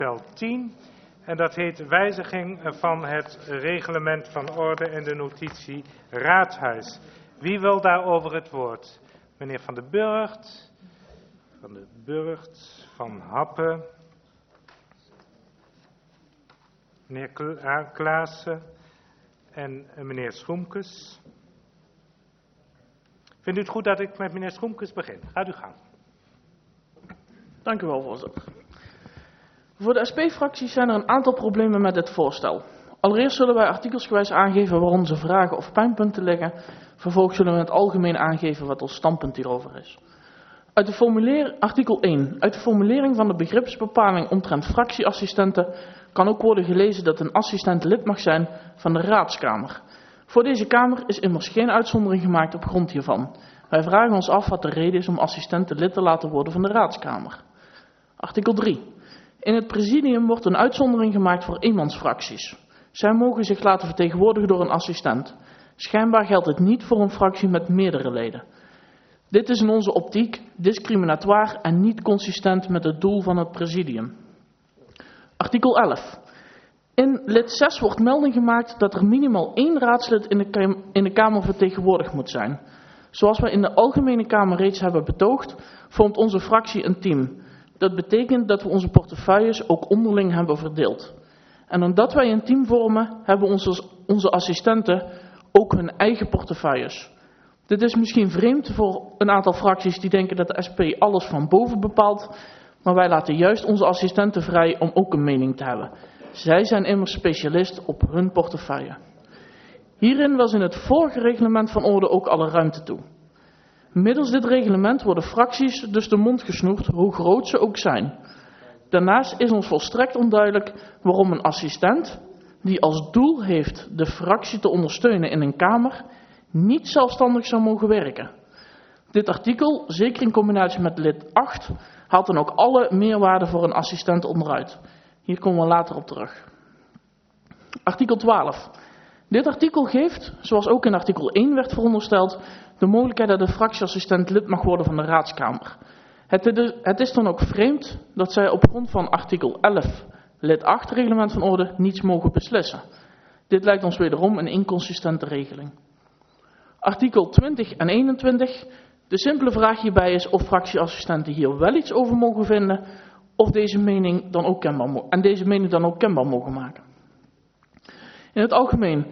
Tel 10. En dat heet wijziging van het reglement van orde en de notitie Raadhuis. Wie wil daarover het woord? Meneer Van den Burgt, Van Happen, meneer Klaassen en meneer Schoemkes. Vindt u het goed dat ik met meneer Schoemkes begin? Gaat u gang. Dank u wel, voorzitter. Voor de SP-fractie zijn er een aantal problemen met dit voorstel. Allereerst zullen wij artikelsgewijs aangeven waar onze vragen of pijnpunten liggen. Vervolgens zullen we in het algemeen aangeven wat ons standpunt hierover is. Artikel 1. Uit de formulering van de begripsbepaling omtrent fractieassistenten kan ook worden gelezen dat een assistent lid mag zijn van de Raadskamer. Voor deze Kamer is immers geen uitzondering gemaakt op grond hiervan. Wij vragen ons af wat de reden is om assistenten lid te laten worden van de Raadskamer. Artikel 3. In het presidium wordt een uitzondering gemaakt voor eenmansfracties. Zij mogen zich laten vertegenwoordigen door een assistent. Schijnbaar geldt dit niet voor een fractie met meerdere leden. Dit is in onze optiek discriminatoire en niet consistent met het doel van het presidium. Artikel 11. In lid 6 wordt melding gemaakt dat er minimaal 1 raadslid in de Kamer vertegenwoordigd moet zijn. Zoals wij in de Algemene Kamer reeds hebben betoogd, vormt onze fractie een team. Dat betekent dat we onze portefeuilles ook onderling hebben verdeeld. En omdat wij een team vormen, hebben onze assistenten ook hun eigen portefeuilles. Dit is misschien vreemd voor een aantal fracties die denken dat de SP alles van boven bepaalt, maar wij laten juist onze assistenten vrij om ook een mening te hebben. Zij zijn immers specialist op hun portefeuille. Hierin was in het vorige reglement van orde ook alle ruimte toe. Middels dit reglement worden fracties dus de mond gesnoerd, hoe groot ze ook zijn. Daarnaast is ons volstrekt onduidelijk waarom een assistent, die als doel heeft de fractie te ondersteunen in een kamer, niet zelfstandig zou mogen werken. Dit artikel, zeker in combinatie met lid 8, haalt dan ook alle meerwaarde voor een assistent onderuit. Hier komen we later op terug. Artikel 12. Dit artikel geeft, zoals ook in artikel 1 werd verondersteld, de mogelijkheid dat de fractieassistent lid mag worden van de Raadskamer. Het is dan ook vreemd dat zij op grond van artikel 11, lid 8, reglement van orde, niets mogen beslissen. Dit lijkt ons wederom een inconsistente regeling. Artikel 20 en 21. De simpele vraag hierbij is of fractieassistenten hier wel iets over mogen vinden, of deze mening dan ook kenbaar mogen maken. In het algemeen,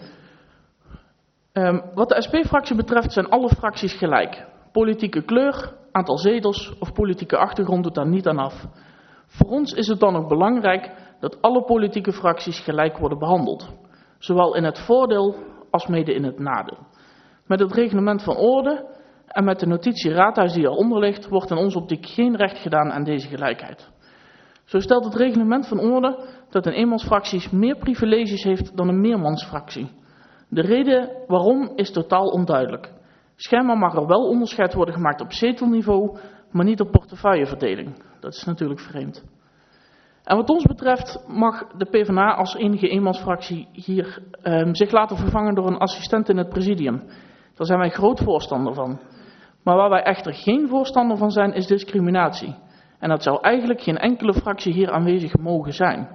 wat de SP-fractie betreft zijn alle fracties gelijk. Politieke kleur, aantal zetels of politieke achtergrond doet daar niet aan af. Voor ons is het dan ook belangrijk dat alle politieke fracties gelijk worden behandeld. Zowel in het voordeel als mede in het nadeel. Met het reglement van orde en met de notitie Raadhuis die eronder ligt, wordt in onze optiek geen recht gedaan aan deze gelijkheid. Zo stelt het reglement van orde dat een eenmansfractie meer privileges heeft dan een meermansfractie. De reden waarom is totaal onduidelijk. Schijnbaar mag er wel onderscheid worden gemaakt op zetelniveau, maar niet op portefeuilleverdeling. Dat is natuurlijk vreemd. En wat ons betreft mag de PvdA als enige eenmansfractie hier zich laten vervangen door een assistent in het presidium. Daar zijn wij groot voorstander van. Maar waar wij echter geen voorstander van zijn, is discriminatie. En dat zou eigenlijk geen enkele fractie hier aanwezig mogen zijn.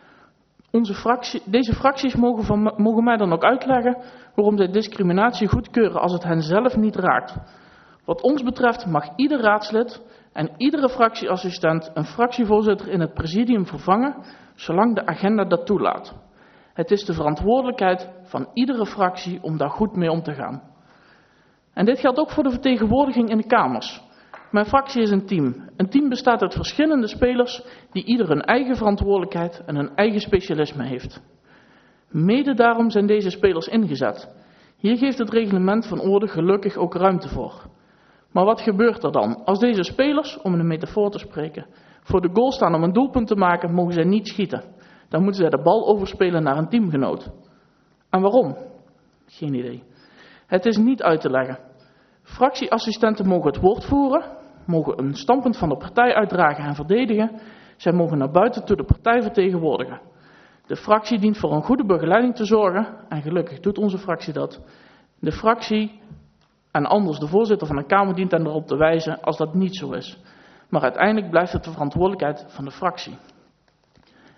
Deze fracties mogen mij dan ook uitleggen waarom zij discriminatie goedkeuren als het hen zelf niet raakt. Wat ons betreft mag ieder raadslid en iedere fractieassistent een fractievoorzitter in het presidium vervangen, zolang de agenda dat toelaat. Het is de verantwoordelijkheid van iedere fractie om daar goed mee om te gaan. En dit geldt ook voor de vertegenwoordiging in de kamers. Mijn fractie is een team. Een team bestaat uit verschillende spelers die ieder hun eigen verantwoordelijkheid en hun eigen specialisme heeft. Mede daarom zijn deze spelers ingezet. Hier geeft het reglement van orde gelukkig ook ruimte voor. Maar wat gebeurt er dan? Als deze spelers, om in een metafoor te spreken, voor de goal staan om een doelpunt te maken, mogen zij niet schieten. Dan moeten zij de bal overspelen naar een teamgenoot. En waarom? Geen idee. Het is niet uit te leggen. Fractieassistenten mogen het woord voeren, mogen een standpunt van de partij uitdragen en verdedigen. Zij mogen naar buiten toe de partij vertegenwoordigen. De fractie dient voor een goede begeleiding te zorgen, en gelukkig doet onze fractie dat. De fractie en anders de voorzitter van de Kamer dient hen erop te wijzen als dat niet zo is. Maar uiteindelijk blijft het de verantwoordelijkheid van de fractie.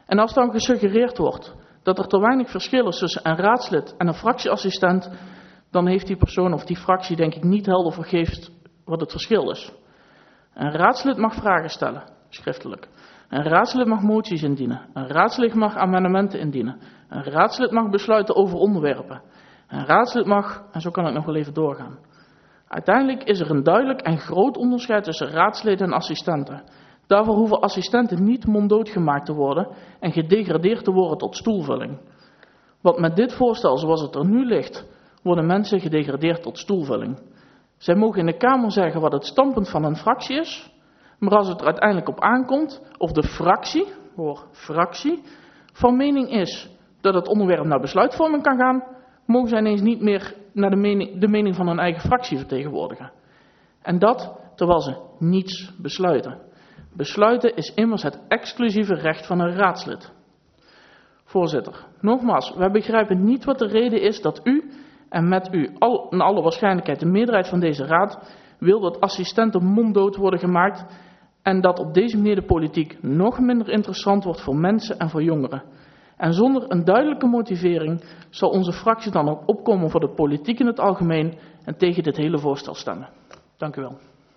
En als dan gesuggereerd wordt dat er te weinig verschil is tussen een raadslid en een fractieassistent, dan heeft die persoon of die fractie denk ik niet helder vergeeft wat het verschil is. Een raadslid mag vragen stellen, schriftelijk. Een raadslid mag moties indienen. Een raadslid mag amendementen indienen. Een raadslid mag besluiten over onderwerpen. Een raadslid mag, en zo kan ik nog wel even doorgaan. Uiteindelijk is er een duidelijk en groot onderscheid tussen raadsleden en assistenten. Daarvoor hoeven assistenten niet monddood gemaakt te worden en gedegradeerd te worden tot stoelvulling. Want met dit voorstel zoals het er nu ligt, worden mensen gedegradeerd tot stoelvulling. Zij mogen in de Kamer zeggen wat het standpunt van een fractie is, maar als het er uiteindelijk op aankomt, of de fractie, van mening is dat het onderwerp naar besluitvorming kan gaan, mogen zij ineens niet meer naar de mening van hun eigen fractie vertegenwoordigen. En dat terwijl ze niets besluiten. Besluiten is immers het exclusieve recht van een raadslid. Voorzitter, nogmaals, wij begrijpen niet wat de reden is dat u en met u in alle waarschijnlijkheid de meerderheid van deze raad wil dat assistenten monddood worden gemaakt en dat op deze manier de politiek nog minder interessant wordt voor mensen en voor jongeren. En zonder een duidelijke motivering zal onze fractie dan ook opkomen voor de politiek in het algemeen en tegen dit hele voorstel stemmen. Dank u wel.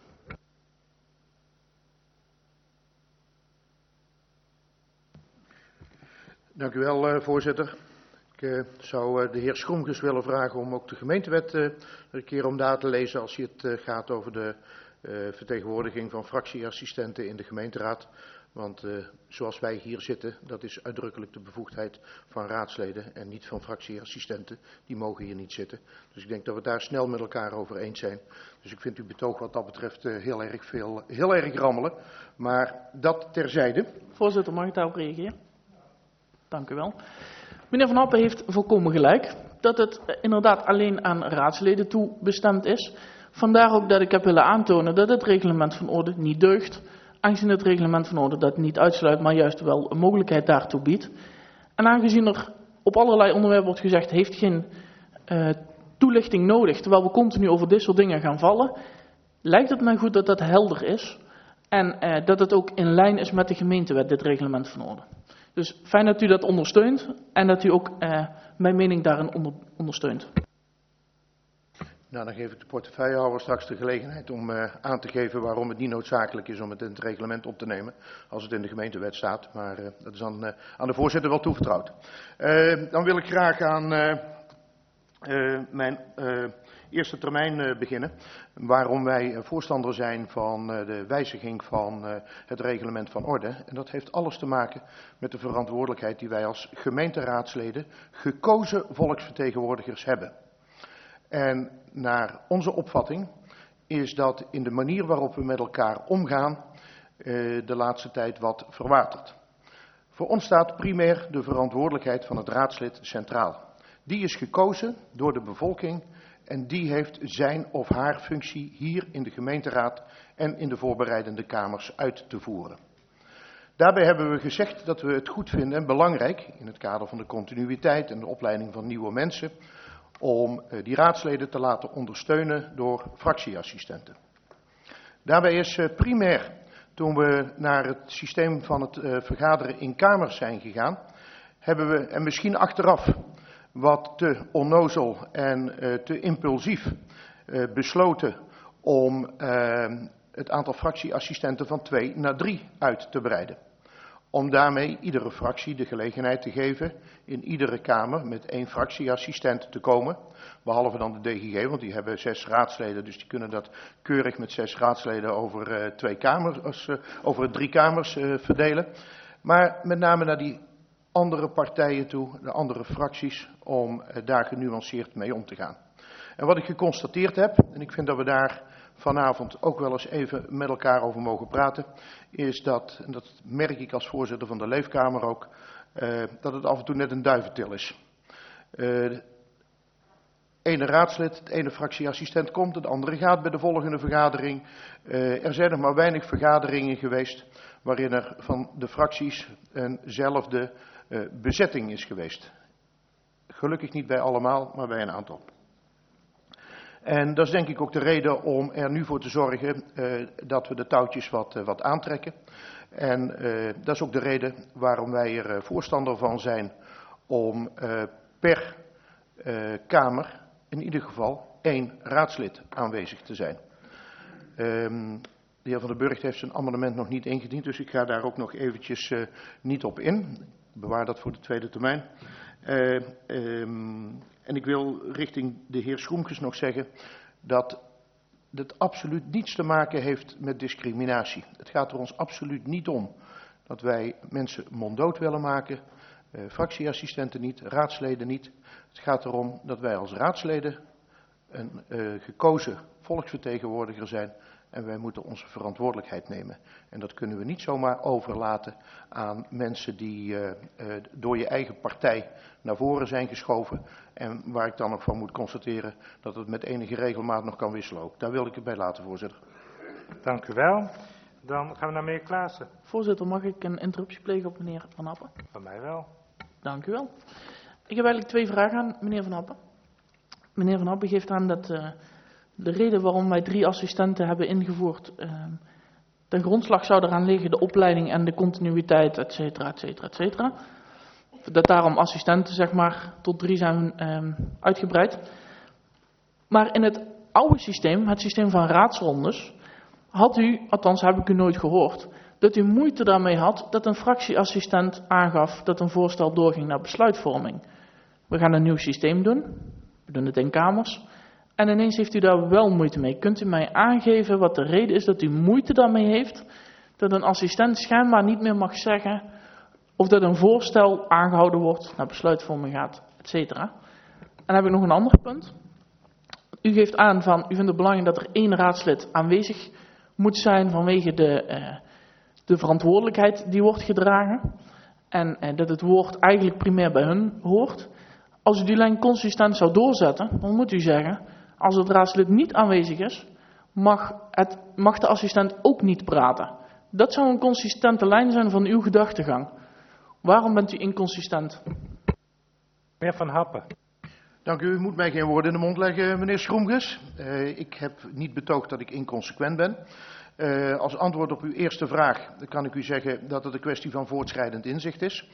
Dank u wel, voorzitter. Ik zou de heer Schroemkes willen vragen om ook de gemeentewet een keer om daar te lezen als het gaat over de vertegenwoordiging van fractieassistenten in de gemeenteraad. Want zoals wij hier zitten, dat is uitdrukkelijk de bevoegdheid van raadsleden en niet van fractieassistenten. Die mogen hier niet zitten. Dus ik denk dat we daar snel met elkaar over eens zijn. Dus ik vind uw betoog wat dat betreft heel erg rammelen. Maar dat terzijde. Voorzitter, mag ik daarop reageren? Dank u wel. Meneer Van Happen heeft volkomen gelijk dat het inderdaad alleen aan raadsleden toe bestemd is. Vandaar ook dat ik heb willen aantonen dat het reglement van orde niet deugt, aangezien het reglement van orde dat niet uitsluit, maar juist wel een mogelijkheid daartoe biedt. En aangezien er op allerlei onderwerpen wordt gezegd, heeft geen toelichting nodig, terwijl we continu over dit soort dingen gaan vallen, lijkt het mij goed dat dat helder is en dat het ook in lijn is met de gemeentewet, dit reglement van orde. Dus fijn dat u dat ondersteunt en dat u ook mijn mening daarin ondersteunt. Nou, dan geef ik de portefeuillehouder straks de gelegenheid om aan te geven waarom het niet noodzakelijk is om het in het reglement op te nemen als het in de gemeentewet staat. Maar dat is aan de voorzitter wel toevertrouwd. Dan wil ik graag aan mijn eerste termijn beginnen. Waarom wij voorstander zijn van de wijziging van het reglement van orde. En dat heeft alles te maken met de verantwoordelijkheid die wij als gemeenteraadsleden, gekozen volksvertegenwoordigers hebben. En naar onze opvatting is dat in de manier waarop we met elkaar omgaan de laatste tijd wat verwaterd. Voor ons staat primair de verantwoordelijkheid van het raadslid centraal. Die is gekozen door de bevolking en die heeft zijn of haar functie hier in de gemeenteraad en in de voorbereidende kamers uit te voeren. Daarbij hebben we gezegd dat we het goed vinden en belangrijk in het kader van de continuïteit en de opleiding van nieuwe mensen om die raadsleden te laten ondersteunen door fractieassistenten. Daarbij is primair, toen we naar het systeem van het vergaderen in kamers zijn gegaan, hebben we, en misschien achteraf wat te onnozel en te impulsief, besloten om het aantal fractieassistenten van 2 naar 3 uit te breiden. Om daarmee iedere fractie de gelegenheid te geven in iedere kamer met 1 fractieassistent te komen. Behalve dan de DGG, want die hebben 6 raadsleden, dus die kunnen dat keurig met 6 raadsleden over 3 kamers verdelen. Maar met name naar die andere partijen toe, de andere fracties, om daar genuanceerd mee om te gaan. En wat ik geconstateerd heb, en ik vind dat we daar vanavond ook wel eens even met elkaar over mogen praten, is dat, en dat merk ik als voorzitter van de Leefkamer ook, dat het af en toe net een duiventil is. Het ene raadslid, het ene fractieassistent komt, het andere gaat bij de volgende vergadering. Er zijn nog maar weinig vergaderingen geweest waarin er van de fracties eenzelfde bezetting is geweest. Gelukkig niet bij allemaal, maar bij een aantal. En dat is denk ik ook de reden om er nu voor te zorgen dat we de touwtjes wat aantrekken. En dat is ook de reden waarom wij er voorstander van zijn om per Kamer in ieder geval 1 raadslid aanwezig te zijn. De heer Van den Burgt heeft zijn amendement nog niet ingediend, dus ik ga daar ook nog eventjes niet op in. Ik bewaar dat voor de tweede termijn. En ik wil richting de heer Schroemkes nog zeggen dat het absoluut niets te maken heeft met discriminatie. Het gaat er ons absoluut niet om dat wij mensen monddood willen maken, fractieassistenten niet, raadsleden niet. Het gaat erom dat wij als raadsleden een gekozen volksvertegenwoordiger zijn en wij moeten onze verantwoordelijkheid nemen. En dat kunnen we niet zomaar overlaten aan mensen die door je eigen partij naar voren zijn geschoven. En waar ik dan nog van moet constateren dat het met enige regelmaat nog kan wisselen ook. Daar wil ik het bij laten, voorzitter. Dank u wel. Dan gaan we naar meneer Klaassen. Voorzitter, mag ik een interruptie plegen op meneer Van Happen? Van mij wel. Dank u wel. Ik heb eigenlijk 2 vragen aan meneer Van Happen. Meneer Van Happen geeft aan dat de reden waarom wij 3 assistenten hebben ingevoerd, ten grondslag zou eraan liggen de opleiding en de continuïteit, et cetera, et cetera, et cetera. Dat daarom assistenten, zeg maar, tot 3 zijn uitgebreid. Maar in het oude systeem, het systeem van raadsrondes, had u, althans heb ik u nooit gehoord, dat u moeite daarmee had dat een fractieassistent aangaf dat een voorstel doorging naar besluitvorming. We gaan een nieuw systeem doen, we doen het in kamers, en ineens heeft u daar wel moeite mee. Kunt u mij aangeven wat de reden is dat u moeite daarmee heeft, dat een assistent schijnbaar niet meer mag zeggen of dat een voorstel aangehouden wordt, naar besluitvorming gaat, et cetera. En dan heb ik nog een ander punt. U geeft aan van, u vindt het belangrijk dat er 1 raadslid aanwezig moet zijn vanwege de verantwoordelijkheid die wordt gedragen. En dat het woord eigenlijk primair bij hun hoort. Als u die lijn consistent zou doorzetten, dan moet u zeggen, als het raadslid niet aanwezig is, mag de assistent ook niet praten. Dat zou een consistente lijn zijn van uw gedachtegang. Waarom bent u inconsistent? Meneer Van Happen. Dank u. U moet mij geen woorden in de mond leggen, meneer Schroemkes. Ik heb niet betoogd dat ik inconsequent ben. Als antwoord op uw eerste vraag kan ik u zeggen dat het een kwestie van voortschrijdend inzicht is.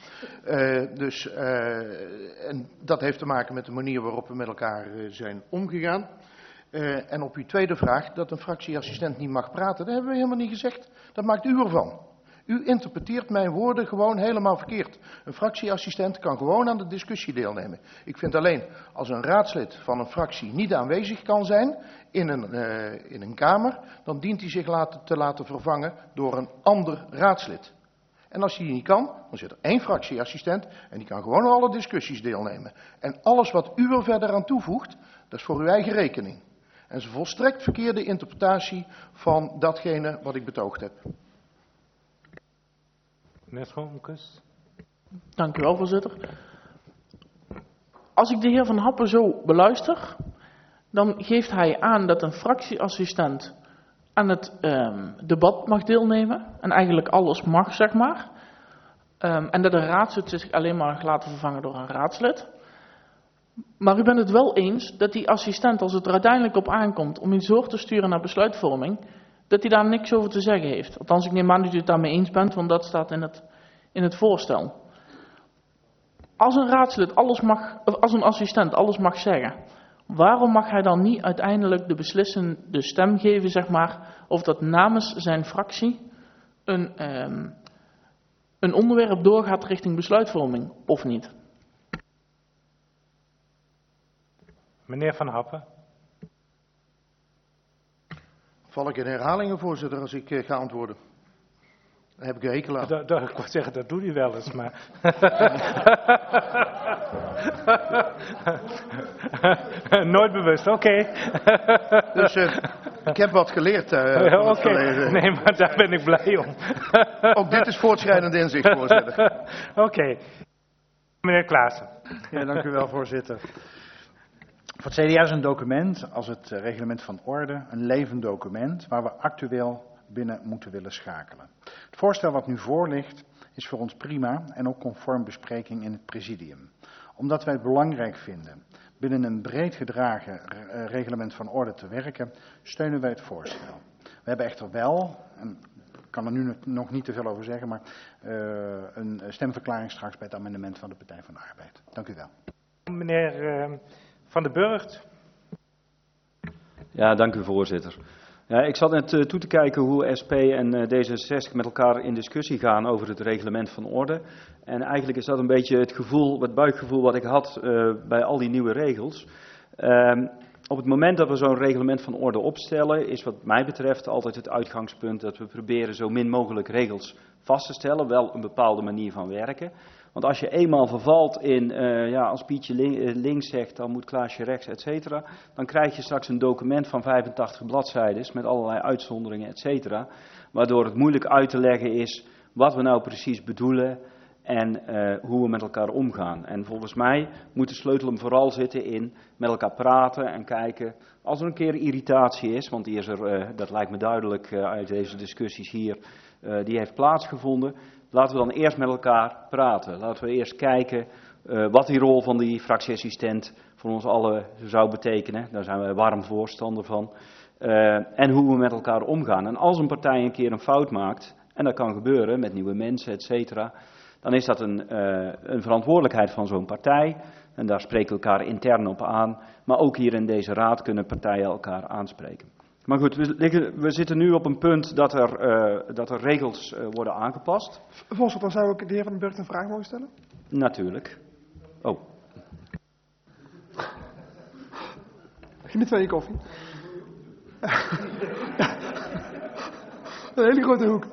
En dat heeft te maken met de manier waarop we met elkaar zijn omgegaan. En op uw tweede vraag, dat een fractieassistent niet mag praten, dat hebben we helemaal niet gezegd. Dat maakt u ervan. U interpreteert mijn woorden gewoon helemaal verkeerd. Een fractieassistent kan gewoon aan de discussie deelnemen. Ik vind alleen, als een raadslid van een fractie niet aanwezig kan zijn in een kamer, dan dient hij zich te laten vervangen door een ander raadslid. En als hij die niet kan, dan zit er 1 fractieassistent en die kan gewoon aan alle discussies deelnemen. En alles wat u er verder aan toevoegt, dat is voor uw eigen rekening. En dat is een volstrekt verkeerde interpretatie van datgene wat ik betoogd heb. Meneer Schroemkes. Dank u wel, voorzitter. Als ik de heer Van Happen zo beluister, dan geeft hij aan dat een fractieassistent aan het debat mag deelnemen. En eigenlijk alles mag, zeg maar. En dat een raadslid zich alleen maar mag laten vervangen door een raadslid. Maar u bent het wel eens dat die assistent, als het er uiteindelijk op aankomt om iets door te sturen naar besluitvorming, dat hij daar niks over te zeggen heeft. Althans, ik neem aan dat u het daarmee eens bent, want dat staat in het voorstel. Als een raadslid alles mag, of als een assistent alles mag zeggen, waarom mag hij dan niet uiteindelijk de beslissende stem geven, zeg maar, of dat namens zijn fractie een onderwerp doorgaat richting besluitvorming, of niet? Meneer Van Happen. Val ik in herhalingen, voorzitter, als ik ga antwoorden? Dan heb ik een hekel aan. Ik wou zeggen, dat doet u wel eens, maar... Nooit bewust, oké. Dus ik heb wat geleerd. Oké. Nee, maar daar ben ik blij om. Ook dit is voortschrijdend inzicht, voorzitter. Oké. Meneer Klaassen. Ja, dank u wel, voorzitter. Voor het CDA is een document als het reglement van orde een levend document waar we actueel binnen moeten willen schakelen. Het voorstel wat nu voor ligt is voor ons prima en ook conform bespreking in het presidium. Omdat wij het belangrijk vinden binnen een breed gedragen reglement van orde te werken, steunen wij het voorstel. We hebben echter wel, en ik kan er nu nog niet te veel over zeggen, maar een stemverklaring straks bij het amendement van de Partij van de Arbeid. Dank u wel. Meneer Van den Burgt. Ja, dank u voorzitter. Ja, ik zat net toe te kijken hoe SP en D66 met elkaar in discussie gaan over het reglement van orde. En eigenlijk is dat een beetje het buikgevoel wat ik had bij al die nieuwe regels. Op het moment dat we zo'n reglement van orde opstellen, is wat mij betreft altijd het uitgangspunt dat we proberen zo min mogelijk regels vast te stellen, wel een bepaalde manier van werken. Want als je eenmaal vervalt in, als Pietje links zegt, dan moet Klaasje rechts, et cetera, dan krijg je straks een document van 85 bladzijden met allerlei uitzonderingen, et cetera, waardoor het moeilijk uit te leggen is wat we nou precies bedoelen en hoe we met elkaar omgaan. En volgens mij moet de sleutel hem vooral zitten in met elkaar praten en kijken. Als er een keer irritatie is, want die is er, dat lijkt me duidelijk uit deze discussies hier, die heeft plaatsgevonden. Laten we dan eerst met elkaar praten. Laten we eerst kijken wat die rol van die fractieassistent voor ons allen zou betekenen. Daar zijn wij warm voorstander van. En hoe we met elkaar omgaan. En als een partij een keer een fout maakt, en dat kan gebeuren met nieuwe mensen, et cetera, dan is dat een verantwoordelijkheid van zo'n partij. En daar spreken we elkaar intern op aan. Maar ook hier in deze raad kunnen partijen elkaar aanspreken. Maar goed, we zitten nu op een punt dat er regels worden aangepast. Voorzitter, dan zou ik de heer Van den Burgt een vraag mogen stellen? Natuurlijk. Oh. Geniet van je koffie. Een hele grote hoek.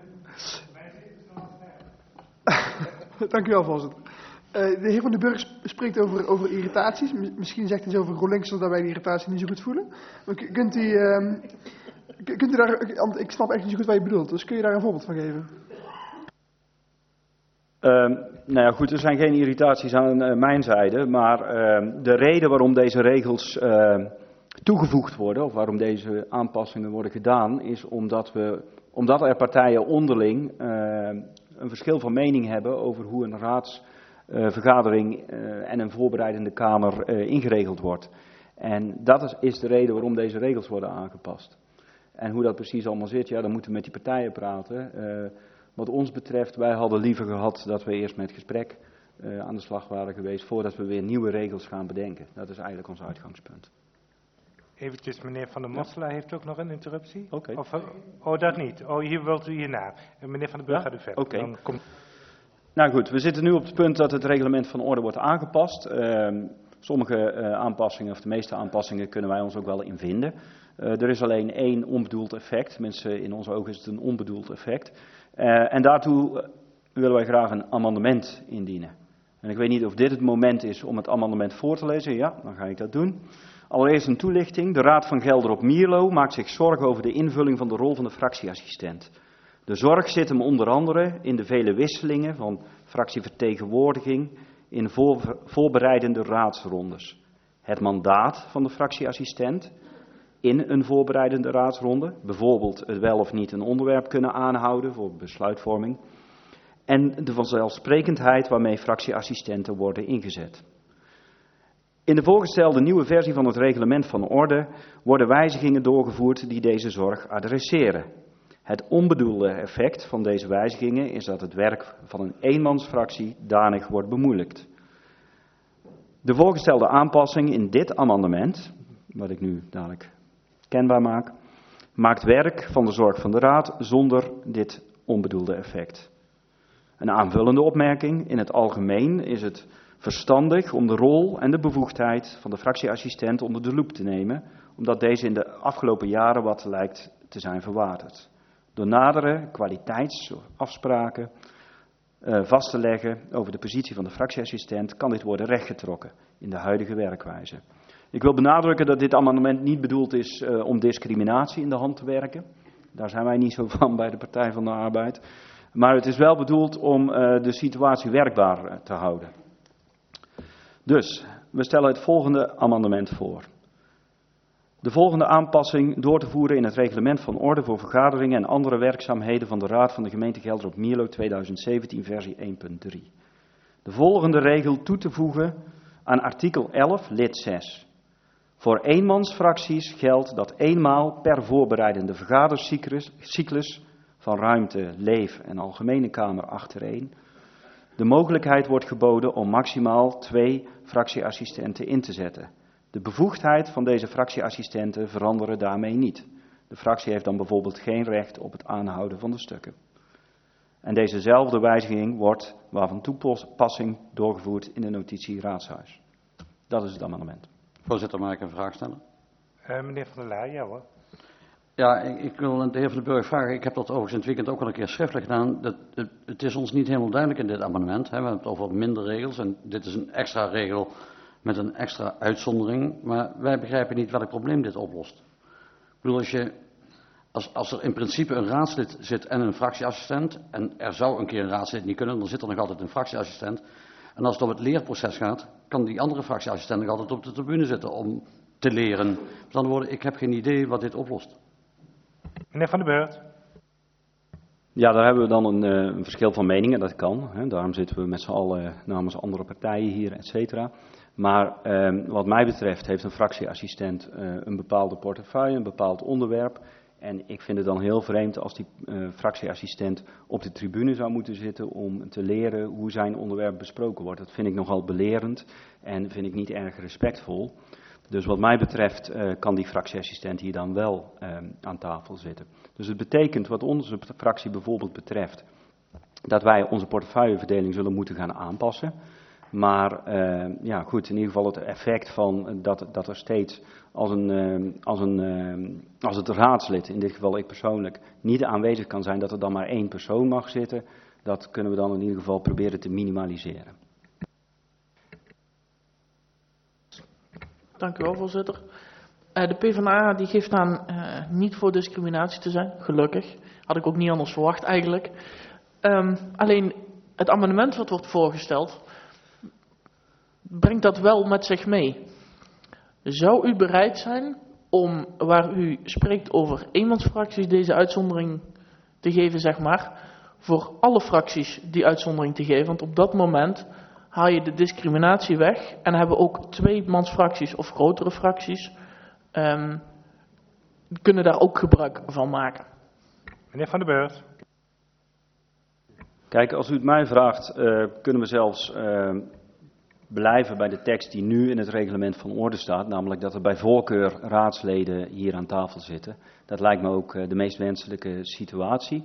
Dank u wel, voorzitter. De heer Van den Burgt spreekt over irritaties. Misschien zegt hij zo over GroenLinks dat wij die irritatie niet zo goed voelen. Maar kunt u daar, ik snap echt niet zo goed wat je bedoelt, dus kun je daar een voorbeeld van geven? Nou ja, goed, er zijn geen irritaties aan mijn zijde, maar de reden waarom deze regels toegevoegd worden, of waarom deze aanpassingen worden gedaan, is omdat er partijen onderling een verschil van mening hebben over hoe een raadsvergadering en een voorbereidende kamer ingeregeld wordt. En dat is de reden waarom deze regels worden aangepast. En hoe dat precies allemaal zit, ja, dan moeten we met die partijen praten. Wat ons betreft, wij hadden liever gehad dat we eerst met gesprek aan de slag waren geweest, voordat we weer nieuwe regels gaan bedenken. Dat is eigenlijk ons uitgangspunt. Eventjes, meneer Van der Mosselaar heeft ook nog een interruptie? Oké. Oh, dat niet. Oh, hier wilt u hierna. Meneer Van den Burgt gaat u verder. Oké. Nou goed, we zitten nu op het punt dat het reglement van orde wordt aangepast. Sommige aanpassingen, of de meeste aanpassingen, kunnen wij ons ook wel in vinden. Er is alleen één onbedoeld effect. Mensen, in onze ogen is het een onbedoeld effect. En daartoe willen wij graag een amendement indienen. En ik weet niet of dit het moment is om het amendement voor te lezen. Ja, dan ga ik dat doen. Allereerst een toelichting. De Raad van Gelderop-Mierlo maakt zich zorgen over de invulling van de rol van de fractieassistent. De zorg zit hem onder andere in de vele wisselingen van fractievertegenwoordiging in voorbereidende raadsrondes. Het mandaat van de fractieassistent in een voorbereidende raadsronde, bijvoorbeeld het wel of niet een onderwerp kunnen aanhouden voor besluitvorming, en de vanzelfsprekendheid waarmee fractieassistenten worden ingezet. In de voorgestelde nieuwe versie van het reglement van orde worden wijzigingen doorgevoerd die deze zorg adresseren. Het onbedoelde effect van deze wijzigingen is dat het werk van een eenmansfractie danig wordt bemoeilijkt. De voorgestelde aanpassing in dit amendement, wat ik nu dadelijk kenbaar maak, maakt werk van de zorg van de Raad zonder dit onbedoelde effect. Een aanvullende opmerking: in het algemeen is het verstandig om de rol en de bevoegdheid van de fractieassistent onder de loep te nemen, omdat deze in de afgelopen jaren wat lijkt te zijn verwaterd. Door nadere kwaliteitsafspraken vast te leggen over de positie van de fractieassistent kan dit worden rechtgetrokken in de huidige werkwijze. Ik wil benadrukken dat dit amendement niet bedoeld is om discriminatie in de hand te werken. Daar zijn wij niet zo van bij de Partij van de Arbeid. Maar het is wel bedoeld om de situatie werkbaar te houden. Dus, we stellen het volgende amendement voor. De volgende aanpassing door te voeren in het reglement van orde voor vergaderingen en andere werkzaamheden van de Raad van de Gemeente Gelderop-Mierlo 2017 versie 1.3. de volgende regel toe te voegen aan artikel 11, lid 6. Voor eenmansfracties geldt dat eenmaal per voorbereidende vergadercyclus van ruimte, leef en algemene kamer achtereen de mogelijkheid wordt geboden om maximaal 2 fractieassistenten in te zetten. De bevoegdheid van deze fractieassistenten veranderen daarmee niet. De fractie heeft dan bijvoorbeeld geen recht op het aanhouden van de stukken. En dezezelfde wijziging wordt waarvan toepassing doorgevoerd in de notitie Raadshuis. Dat is het amendement. Voorzitter, mag ik een vraag stellen? Meneer Van der Laar, ja hoor. Ja, ik wil de heer Van den Burg vragen. Ik heb dat overigens in het weekend ook al een keer schriftelijk gedaan. Het is ons niet helemaal duidelijk in dit amendement. Hè. We hebben het over minder regels en dit is een extra regel met een extra uitzondering. Maar wij begrijpen niet welk probleem dit oplost. Ik bedoel, als er in principe een raadslid zit en een fractieassistent, en er zou een keer een raadslid niet kunnen, dan zit er nog altijd een fractieassistent. En als het om het leerproces gaat, kan die andere fractieassistent nog altijd op de tribune zitten om te leren. Met andere woorden, ik heb geen idee wat dit oplost. Meneer Van den Burg. Ja, daar hebben we dan een verschil van meningen, dat kan. Hè. Daarom zitten we met z'n allen namens andere partijen hier, et cetera. Maar wat mij betreft heeft een fractieassistent een bepaalde portefeuille, een bepaald onderwerp. En ik vind het dan heel vreemd als die fractieassistent op de tribune zou moeten zitten om te leren hoe zijn onderwerp besproken wordt. Dat vind ik nogal belerend en vind ik niet erg respectvol. Dus wat mij betreft kan die fractieassistent hier dan wel aan tafel zitten. Dus het betekent wat onze fractie bijvoorbeeld betreft dat wij onze portefeuilleverdeling zullen moeten gaan aanpassen. Maar ja goed, in ieder geval het effect van dat er steeds als het raadslid, in dit geval ik persoonlijk, niet aanwezig kan zijn, dat er dan maar 1 persoon mag zitten, dat kunnen we dan in ieder geval proberen te minimaliseren. Dank u wel, voorzitter. De PvdA die geeft aan niet voor discriminatie te zijn, gelukkig. Had ik ook niet anders verwacht eigenlijk. Alleen het amendement wat wordt voorgesteld, brengt dat wel met zich mee. Zou u bereid zijn om, waar u spreekt over eenmansfracties, deze uitzondering te geven, zeg maar, voor alle fracties die uitzondering te geven? Want op dat moment haal je de discriminatie weg en hebben ook 2-mansfracties of grotere fracties kunnen daar ook gebruik van maken. Meneer Van den Burg. Kijk, als u het mij vraagt, kunnen we zelfs blijven bij de tekst die nu in het reglement van orde staat, namelijk dat er bij voorkeur raadsleden hier aan tafel zitten. Dat lijkt me ook de meest wenselijke situatie.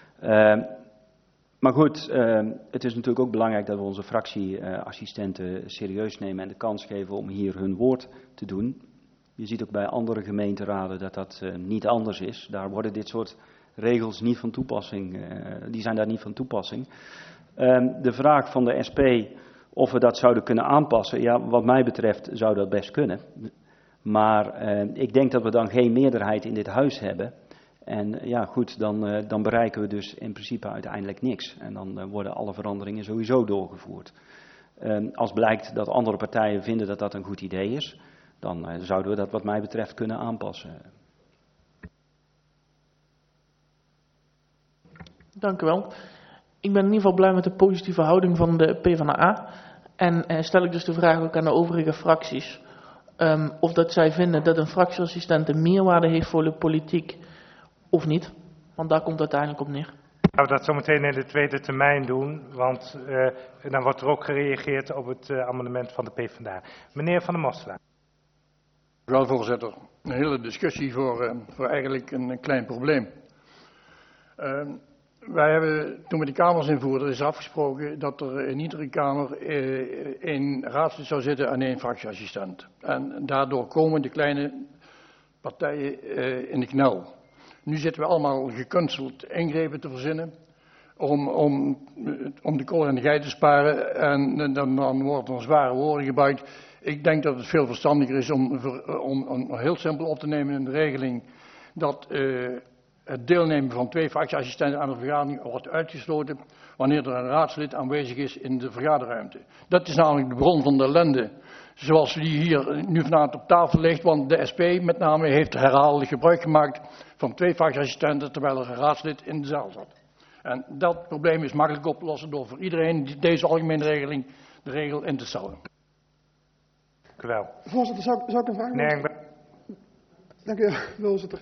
Maar goed, het is natuurlijk ook belangrijk dat we onze fractieassistenten serieus nemen en de kans geven om hier hun woord te doen. Je ziet ook bij andere gemeenteraden dat dat niet anders is. Daar worden dit soort regels niet van toepassing, die zijn daar niet van toepassing. De vraag van de SP of we dat zouden kunnen aanpassen, ja, wat mij betreft zou dat best kunnen. Maar ik denk dat we dan geen meerderheid in dit huis hebben. En ja goed, dan bereiken we dus in principe uiteindelijk niks. En dan worden alle veranderingen sowieso doorgevoerd. Als blijkt dat andere partijen vinden dat dat een goed idee is, dan zouden we dat wat mij betreft kunnen aanpassen. Dank u wel. Ik ben in ieder geval blij met de positieve houding van de PvdA. En stel ik dus de vraag ook aan de overige fracties. Of dat zij vinden dat een fractieassistent een meerwaarde heeft voor de politiek of niet. Want daar komt het uiteindelijk op neer. Gaan we dat zo meteen in de tweede termijn doen, want dan wordt er ook gereageerd op het amendement van de PvdA. Meneer Van der Mostelaar. Wel, voorzitter. Een hele discussie voor eigenlijk een klein probleem. Wij hebben, toen we die kamers invoerden, is afgesproken dat er in iedere kamer 1 raadslid zou zitten en 1 fractieassistent. En daardoor komen de kleine partijen in de knel. Nu zitten we allemaal gekunsteld ingrepen te verzinnen om de kool en de gei te sparen en dan worden er zware woorden gebruikt. Ik denk dat het veel verstandiger is om heel simpel op te nemen in de regeling dat het deelnemen van 2 fractieassistenten aan de vergadering wordt uitgesloten wanneer er een raadslid aanwezig is in de vergaderruimte. Dat is namelijk de bron van de ellende, zoals die hier nu vanavond op tafel ligt, want de SP met name heeft herhaaldelijk gebruik gemaakt van 2 fractieassistenten terwijl er een raadslid in de zaal zat. En dat probleem is makkelijk op te lossen door voor iedereen deze algemene regeling de regel in te stellen. Dank u wel. Voorzitter, zou ik een vraag Nee, Dank u wel, voorzitter.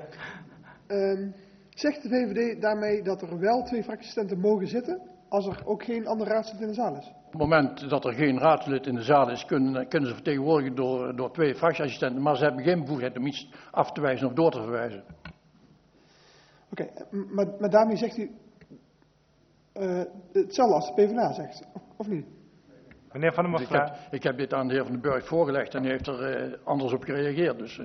Zegt de VVD daarmee dat er wel 2 fractieassistenten mogen zitten, als er ook geen andere raadslid in de zaal is? Op het moment dat er geen raadslid in de zaal is, kunnen ze vertegenwoordigen door 2 fractieassistenten, maar ze hebben geen bevoegdheid om iets af te wijzen of door te verwijzen. Oké, maar daarmee zegt u hetzelfde als de PvdA zegt, of niet? Meneer Van der Mosselaar. Ik heb dit aan de heer Van den Burg voorgelegd en hij heeft er anders op gereageerd. Dus.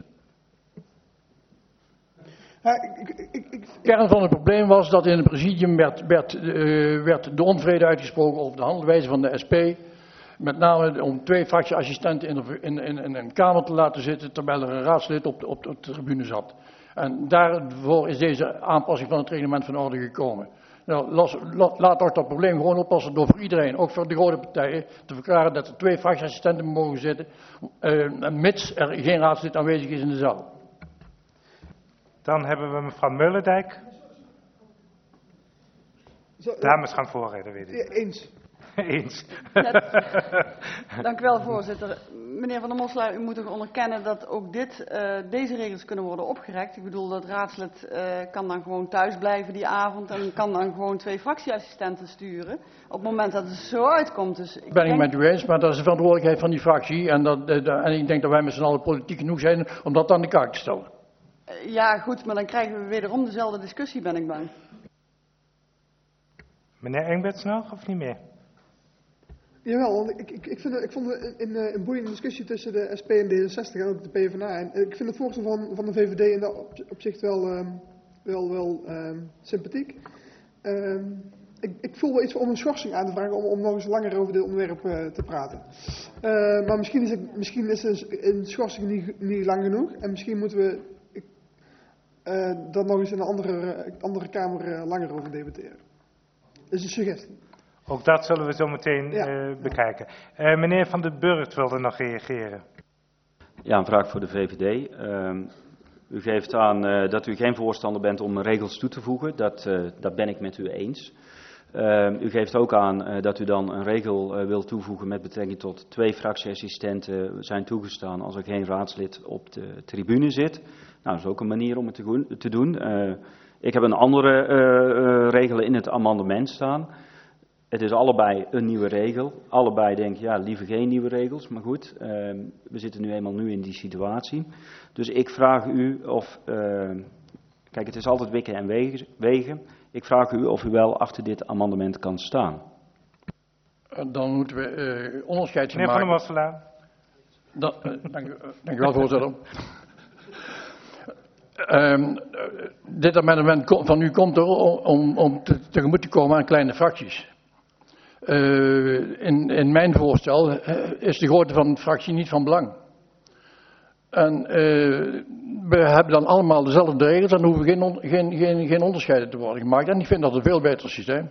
De kern van het probleem was dat in het presidium werd de onvrede uitgesproken over de handelwijze van de SP. Met name om 2 fractieassistenten in een kamer te laten zitten terwijl er een raadslid op de tribune zat. En daarvoor is deze aanpassing van het reglement van orde gekomen. Nou, laat toch dat probleem gewoon oplossen door voor iedereen, ook voor de grote partijen, te verklaren dat er 2 fractieassistenten mogen zitten, mits er geen raadslid aanwezig is in de zaal. Dan hebben we mevrouw Mullendijk. Dames gaan voorrijden, weet ik. Eens. Eens. Dank u wel, voorzitter. Meneer Van der Mosselaar, u moet toch onderkennen dat ook deze regels kunnen worden opgerekt. Ik bedoel, dat raadslid kan dan gewoon thuis blijven die avond en kan dan gewoon 2 fractieassistenten sturen. Op het moment dat het zo uitkomt. Dus ik ben met u eens, maar dat is de verantwoordelijkheid van die fractie. En ik denk dat wij met z'n allen politiek genoeg zijn om dat aan de kaak te stellen. Ja, goed, maar dan krijgen we wederom dezelfde discussie, ben ik bang. Meneer Engberts nog, of niet meer? Jawel, want ik vond het een boeiende discussie tussen de SP en D66 en ook de PvdA. En ik vind het voorstel van de VVD in dat opzicht wel sympathiek. Ik voel wel iets om een schorsing aan te vragen om nog eens langer over dit onderwerp te praten. Maar misschien is een schorsing niet lang genoeg en misschien moeten we dat nog eens in een andere kamer langer over debatteren. Dat is een suggestie. Ook dat zullen we zo meteen bekijken. Meneer Van den Burg wilde nog reageren. Ja, een vraag voor de VVD. U geeft aan dat u geen voorstander bent om regels toe te voegen. Dat ben ik met u eens. U geeft ook aan dat u dan een regel wil toevoegen met betrekking tot 2 fractieassistenten zijn toegestaan als er geen raadslid op de tribune zit. Nou, dat is ook een manier om het te doen. Ik heb een andere regel in het amendement staan. Het is allebei een nieuwe regel. Allebei denk ja, liever geen nieuwe regels. Maar goed, we zitten nu eenmaal in die situatie. Dus ik vraag u of... kijk, het is altijd wikken en wegen. Ik vraag u of u wel achter dit amendement kan staan. Dan moeten we onderscheid maken. Meneer Van der Mosselaar. Dank u wel, voorzitter. Dit amendement van u komt er om tegemoet te komen aan kleine fracties. In mijn voorstel is de grootte van de fractie niet van belang. En we hebben dan allemaal dezelfde regels en hoeven geen onderscheiden te worden gemaakt. En ik vind dat een veel beter systeem.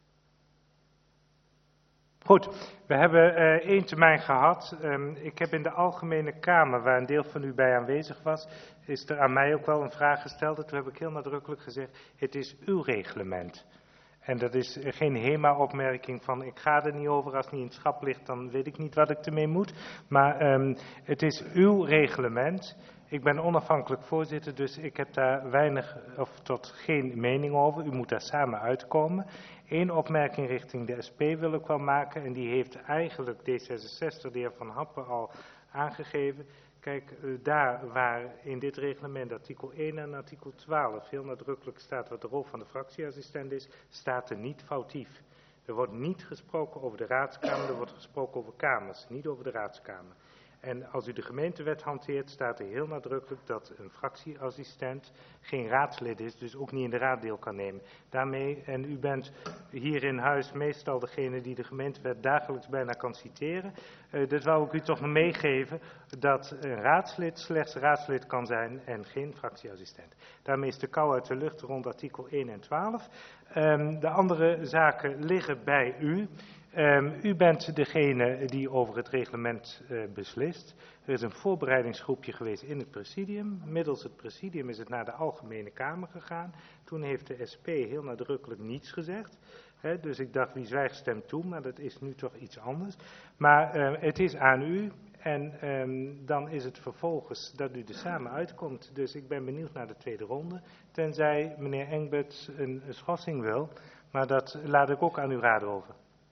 Goed, we hebben 1 termijn gehad. Ik heb in de Algemene Kamer, waar een deel van u bij aanwezig was, is er aan mij ook wel een vraag gesteld. En toen heb ik heel nadrukkelijk gezegd, het is uw reglement. En dat is geen HEMA-opmerking van ik ga er niet over, als het niet in het schap ligt, dan weet ik niet wat ik ermee moet. Maar het is uw reglement. Ik ben onafhankelijk voorzitter, dus ik heb daar weinig of tot geen mening over. U moet daar samen uitkomen. 1 opmerking richting de SP wil ik wel maken en die heeft eigenlijk D66, de heer Van Happen, al aangegeven. Kijk, daar waar in dit reglement artikel 1 en artikel 12 heel nadrukkelijk staat wat de rol van de fractieassistent is, staat er niet foutief. Er wordt niet gesproken over de raadskamer, er wordt gesproken over kamers, niet over de raadskamer. En als u de gemeentewet hanteert, staat er heel nadrukkelijk dat een fractieassistent geen raadslid is, dus ook niet in de raad deel kan nemen. Daarmee, en u bent hier in huis meestal degene die de gemeentewet dagelijks bijna kan citeren. Dus wou ik u toch meegeven dat een raadslid slechts raadslid kan zijn en geen fractieassistent. Daarmee is de kou uit de lucht rond artikel 1 en 12. De andere zaken liggen bij u. U bent degene die over het reglement beslist. Er is een voorbereidingsgroepje geweest in het presidium. Middels het presidium is het naar de Algemene Kamer gegaan. Toen heeft de SP heel nadrukkelijk niets gezegd. Dus ik dacht, wie zwijgt stemt toe, maar dat is nu toch iets anders. Maar het is aan u en dan is het vervolgens dat u er samen uitkomt. Dus ik ben benieuwd naar de tweede ronde. Tenzij meneer Engberts een schorsing wil, maar dat laat ik ook aan u raden over.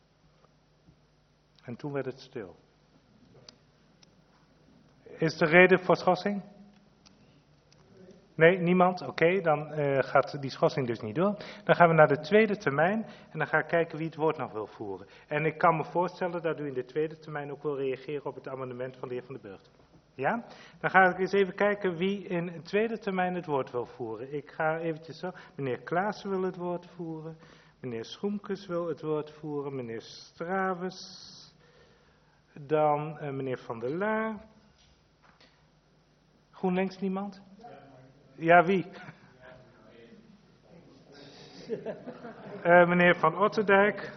En toen werd het stil. Is er reden voor schorsing? Nee, niemand? Oké, dan gaat die schorsing dus niet door. Dan gaan we naar de tweede termijn en dan ga ik kijken wie het woord nog wil voeren. En ik kan me voorstellen dat u in de tweede termijn ook wil reageren op het amendement van de heer Van den Burgt. Ja? Dan ga ik eens even kijken wie in de tweede termijn het woord wil voeren. Ik ga eventjes zo. Meneer Klaassen wil het woord voeren. Meneer Schoemkes wil het woord voeren. Meneer Stravens. Dan meneer Van der Laar. GroenLinks niemand? Ja, wie? Meneer Van Otterdijk.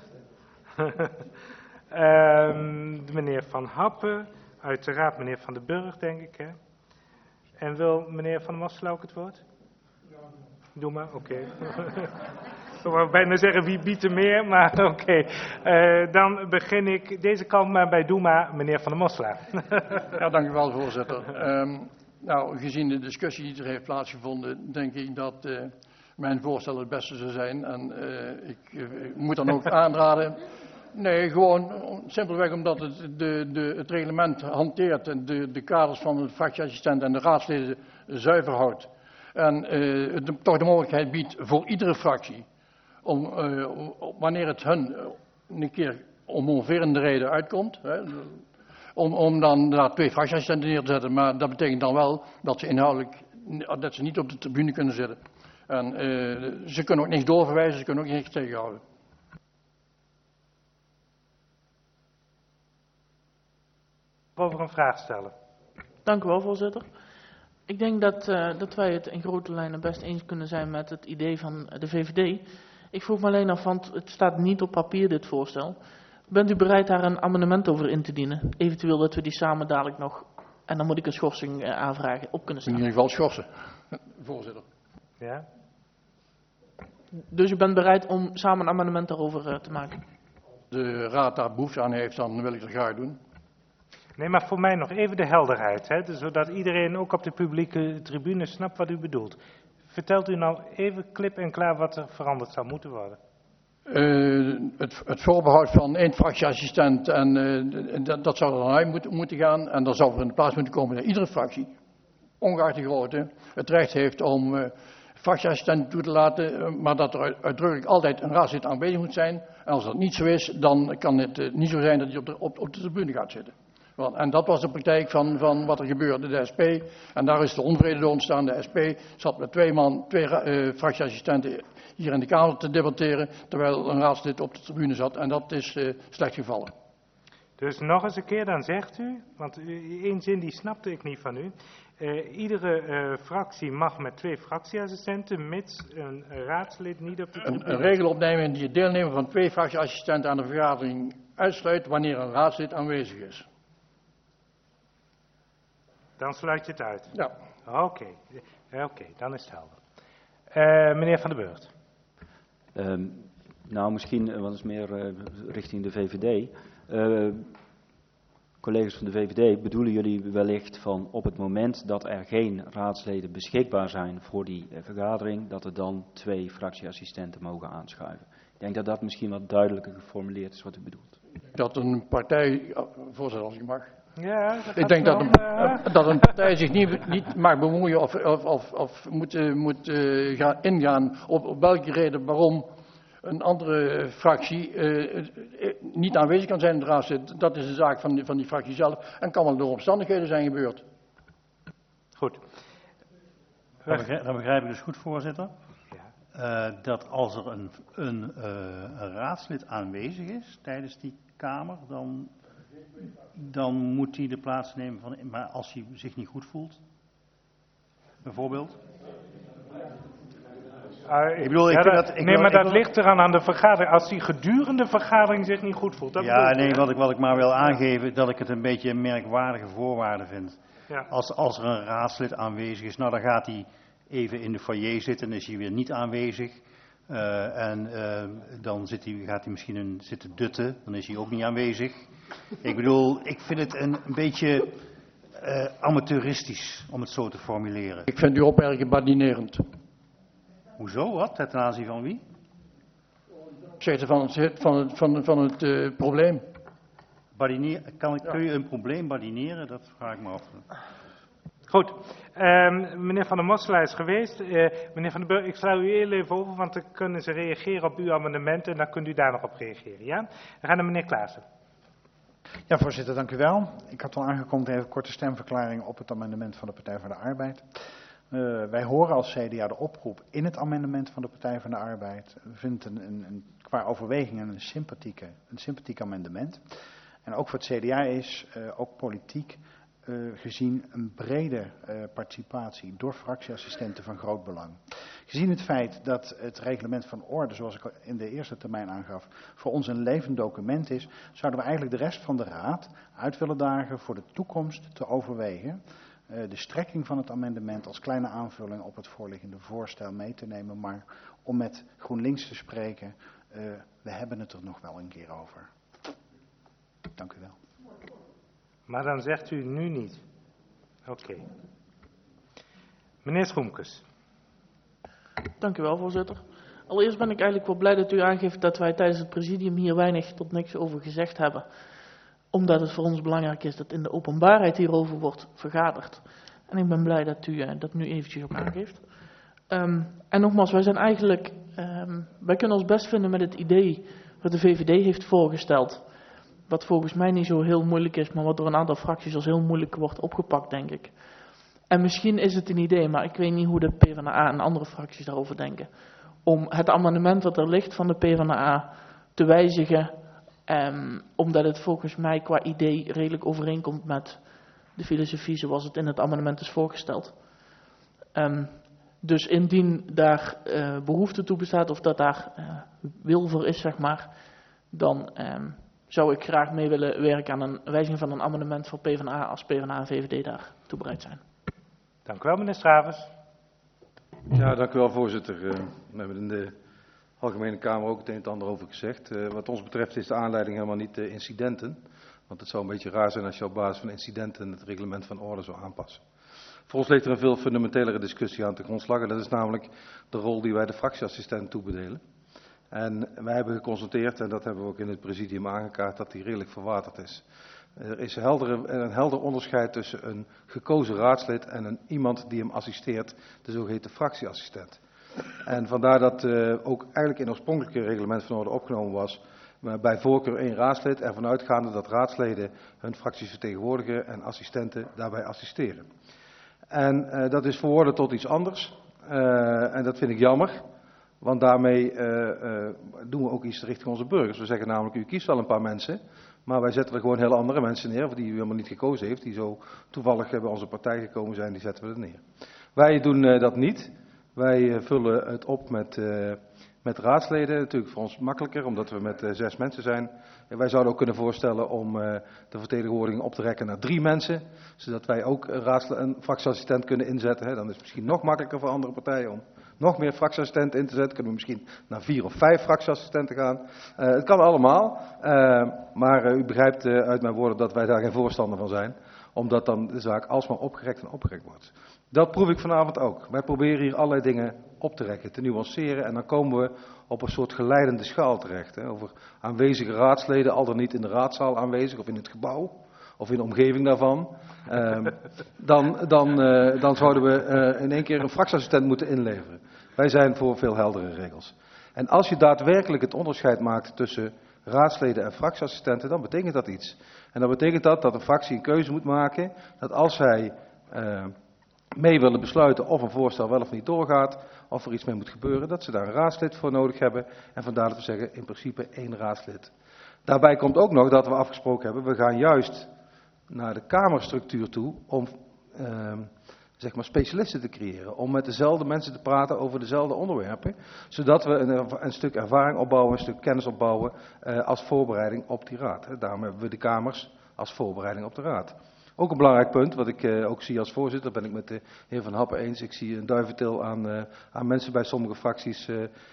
Meneer Van Happen. Uiteraard meneer Van den Burg, denk ik. Hè? En wil meneer Van der Mosselaar ook het woord? Doe maar, oké. Ik wou bijna zeggen wie biedt er meer, maar oké. Dan begin ik deze kant maar bij Doema, meneer Van der Mosselaar. Ja, dank u wel, voorzitter. Nou, gezien de discussie die er heeft plaatsgevonden, denk ik dat mijn voorstel het beste zou zijn. En ik moet dan ook aanraden. Nee, gewoon simpelweg omdat het reglement hanteert en de kaders van de fractieassistent en de raadsleden zuiver houdt. En toch de mogelijkheid biedt voor iedere fractie, om wanneer het hun een keer om moverende reden uitkomt, hè, om dan daar 2 fractieassistenten neer te zetten. Maar dat betekent dan wel dat ze inhoudelijk dat ze niet op de tribune kunnen zitten. En ze kunnen ook niks doorverwijzen, ze kunnen ook niks tegenhouden. Over een vraag stellen. Dank u wel, voorzitter. Ik denk dat wij het in grote lijnen best eens kunnen zijn met het idee van de VVD. Ik vroeg me alleen af, want het staat niet op papier, dit voorstel. Bent u bereid daar een amendement over in te dienen? Eventueel dat we die samen dadelijk nog, en dan moet ik een schorsing aanvragen, op kunnen staan. In ieder geval schorsen, voorzitter. Ja? Dus u bent bereid om samen een amendement daarover te maken? De raad daar behoefte aan heeft, dan wil ik dat graag doen. Nee, maar voor mij nog even de helderheid, hè, dus zodat iedereen ook op de publieke tribune snapt wat u bedoelt. Vertelt u nou even klip en klaar wat er veranderd zou moeten worden? Het voorbehoud van 1 fractieassistent, en dat zou er dan uit moeten gaan. En dan zou er in de plaats moeten komen dat iedere fractie, ongeacht de grootte, het recht heeft om fractieassistenten toe te laten, maar dat er uitdrukkelijk altijd een raadslid aanwezig moet zijn. En als dat niet zo is, dan kan het niet zo zijn dat hij op de tribune gaat zitten. En dat was de praktijk van wat er gebeurde, de SP. En daar is de onvrede door ontstaan. De SP zat met 2 fractieassistenten hier in de Kamer te debatteren, terwijl een raadslid op de tribune zat. En dat is slecht gevallen. Dus nog eens een keer, dan zegt u, want één zin die snapte ik niet van u. Iedere fractie mag met 2 fractieassistenten, mits een raadslid niet op de tribune... Een regel opnemen die het deelnemen van 2 fractieassistenten aan de vergadering uitsluit wanneer een raadslid aanwezig is. Dan sluit je het uit? Ja. Oké, dan is het helder. Meneer Van den Burgt. Nou, misschien, want het is meer richting de VVD. Collega's van de VVD, bedoelen jullie wellicht van op het moment dat er geen raadsleden beschikbaar zijn voor die vergadering, dat er dan 2 fractieassistenten mogen aanschuiven? Ik denk dat dat misschien wat duidelijker geformuleerd is wat u bedoelt. Dat een partij, voorzitter als ik mag. Ja, ik denk dat een partij zich niet mag bemoeien of moet gaan ingaan op welke reden waarom een andere fractie niet aanwezig kan zijn in de raadslid. Dat is de zaak van die fractie zelf en kan wel door omstandigheden zijn gebeurd. Goed. Dat begrijp ik dus goed, voorzitter. Ja. Dat als er een raadslid aanwezig is tijdens die Kamer, dan moet hij de plaats nemen van... Maar als hij zich niet goed voelt, bijvoorbeeld? Ik bedoel, ik vind dat... maar dat ligt eraan aan de vergadering. Als die gedurende vergadering zich niet goed voelt. Ja, nee, wat ik maar wil aangeven, dat ik het een beetje een merkwaardige voorwaarde vind. Ja. Als er een raadslid aanwezig is, nou dan gaat hij even in de foyer zitten, is hij weer niet aanwezig. Dan gaat hij misschien zitten dutten, dan is hij ook niet aanwezig. Ik bedoel, ik vind het een beetje amateuristisch, om het zo te formuleren. Ik vind uw opmerking badinerend. Hoezo, wat? Ten aanzien van wie? Zegt van het probleem. Kun je een probleem badineren? Dat vraag ik me af. Goed, meneer Van der Mosselaar is geweest. Meneer Van den Burg, ik sla u heel even over, want dan kunnen ze reageren op uw amendementen en dan kunt u daar nog op reageren. Ja? Dan gaan naar meneer Klaassen. Ja, voorzitter, dank u wel. Ik had al aangekondigd even een korte stemverklaring op het amendement van de Partij van de Arbeid. Wij horen als CDA de oproep in het amendement van de Partij van de Arbeid. We vinden qua overwegingen een sympathiek amendement. En ook voor het CDA is ook politiek gezien een brede participatie door fractieassistenten van groot belang. Gezien het feit dat het reglement van orde, zoals ik in de eerste termijn aangaf, voor ons een levend document is, zouden we eigenlijk de rest van de raad uit willen dagen voor de toekomst te overwegen de strekking van het amendement als kleine aanvulling op het voorliggende voorstel mee te nemen. Maar om met GroenLinks te spreken, we hebben het er nog wel een keer over. Dank u wel. Maar dan zegt u nu niet. Oké. Meneer Schoemkes. Dank u wel, voorzitter. Allereerst ben ik eigenlijk wel blij dat u aangeeft dat wij tijdens het presidium hier weinig tot niks over gezegd hebben. Omdat het voor ons belangrijk is dat in de openbaarheid hierover wordt vergaderd. En ik ben blij dat u dat nu eventjes ook aangeeft. En nogmaals, wij kunnen ons best vinden met het idee wat de VVD heeft voorgesteld. Wat volgens mij niet zo heel moeilijk is, maar wat door een aantal fracties als heel moeilijk wordt opgepakt, denk ik. En misschien is het een idee, maar ik weet niet hoe de PvdA en andere fracties daarover denken. Om het amendement dat er ligt van de PvdA te wijzigen, omdat het volgens mij qua idee redelijk overeenkomt met de filosofie zoals het in het amendement is voorgesteld. Dus indien daar behoefte toe bestaat of dat daar wil voor is, zeg maar, dan zou ik graag mee willen werken aan een wijziging van een amendement voor PvdA als PvdA en VVD daar toe bereid zijn. Dank u wel, meneer Stravers. Ja, dank u wel, voorzitter. We hebben in de Algemene Kamer ook het een en ander over gezegd. Wat ons betreft is de aanleiding helemaal niet de incidenten. Want het zou een beetje raar zijn als je op basis van incidenten het reglement van orde zou aanpassen. Voor ons ligt er een veel fundamentelere discussie aan te grondslag. En dat is namelijk de rol die wij de fractieassistent toebedelen. En wij hebben geconstateerd, en dat hebben we ook in het presidium aangekaart, dat die redelijk verwaterd is. Er is een helder onderscheid tussen een gekozen raadslid en iemand die hem assisteert, de zogeheten fractieassistent. En vandaar dat ook eigenlijk in het oorspronkelijke reglement van orde opgenomen was, bij voorkeur 1 raadslid, ervan uitgaande dat raadsleden hun fracties vertegenwoordigen en assistenten daarbij assisteren. En dat is verworden tot iets anders, en dat vind ik jammer. Want daarmee doen we ook iets richting onze burgers. We zeggen namelijk, u kiest wel een paar mensen, maar wij zetten er gewoon heel andere mensen neer, die u helemaal niet gekozen heeft, die zo toevallig bij onze partij gekomen zijn, die zetten we er neer. Wij doen dat niet. Wij vullen het op met raadsleden, natuurlijk voor ons makkelijker, omdat we met 6 mensen zijn. En wij zouden ook kunnen voorstellen om de vertegenwoordiging op te rekken naar 3 mensen, zodat wij ook een fractieassistent kunnen inzetten. Dan is het misschien nog makkelijker voor andere partijen om nog meer fractieassistenten in te zetten. Kunnen we misschien naar 4 of 5 fractieassistenten gaan. Het kan allemaal, maar u begrijpt uit mijn woorden dat wij daar geen voorstander van zijn. Omdat dan de zaak alsmaar opgerekt en opgerekt wordt. Dat proef ik vanavond ook. Wij proberen hier allerlei dingen op te rekken, te nuanceren. En dan komen we op een soort geleidende schaal terecht. Hè, over aanwezige raadsleden, al dan niet in de raadzaal aanwezig of in het gebouw. Of in de omgeving daarvan. Dan zouden we in één keer een fractieassistent moeten inleveren. Wij zijn voor veel heldere regels. En als je daadwerkelijk het onderscheid maakt tussen raadsleden en fractieassistenten, dan betekent dat iets. En dan betekent dat een fractie een keuze moet maken, dat als zij mee willen besluiten of een voorstel wel of niet doorgaat, of er iets mee moet gebeuren, dat ze daar een raadslid voor nodig hebben. En vandaar dat we zeggen, in principe 1 raadslid. Daarbij komt ook nog dat we afgesproken hebben, we gaan juist naar de kamerstructuur toe om zeg maar specialisten te creëren. Om met dezelfde mensen te praten over dezelfde onderwerpen. Zodat we een stuk ervaring opbouwen, een stuk kennis opbouwen als voorbereiding op die raad. Hè. Daarom hebben we de kamers als voorbereiding op de raad. Ook een belangrijk punt, wat ik ook zie als voorzitter, ben ik met de heer Van Happen eens. Ik zie een duiventil aan mensen bij sommige fracties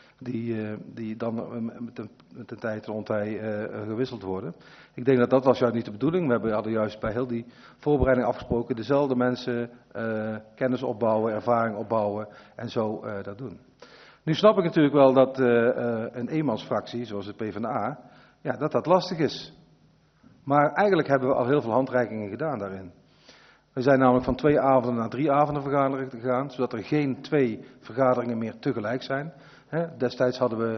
die dan met de tijd rond gewisseld worden. Ik denk dat was juist niet de bedoeling. We hadden juist bij heel die voorbereiding afgesproken, dezelfde mensen kennis opbouwen, ervaring opbouwen en zo dat doen. Nu snap ik natuurlijk wel dat een eenmansfractie, zoals de PvdA, ja, dat lastig is. Maar eigenlijk hebben we al heel veel handreikingen gedaan daarin. We zijn namelijk van 2 avonden naar 3 avonden vergaderingen gegaan, zodat er geen 2 vergaderingen meer tegelijk zijn. Destijds hadden we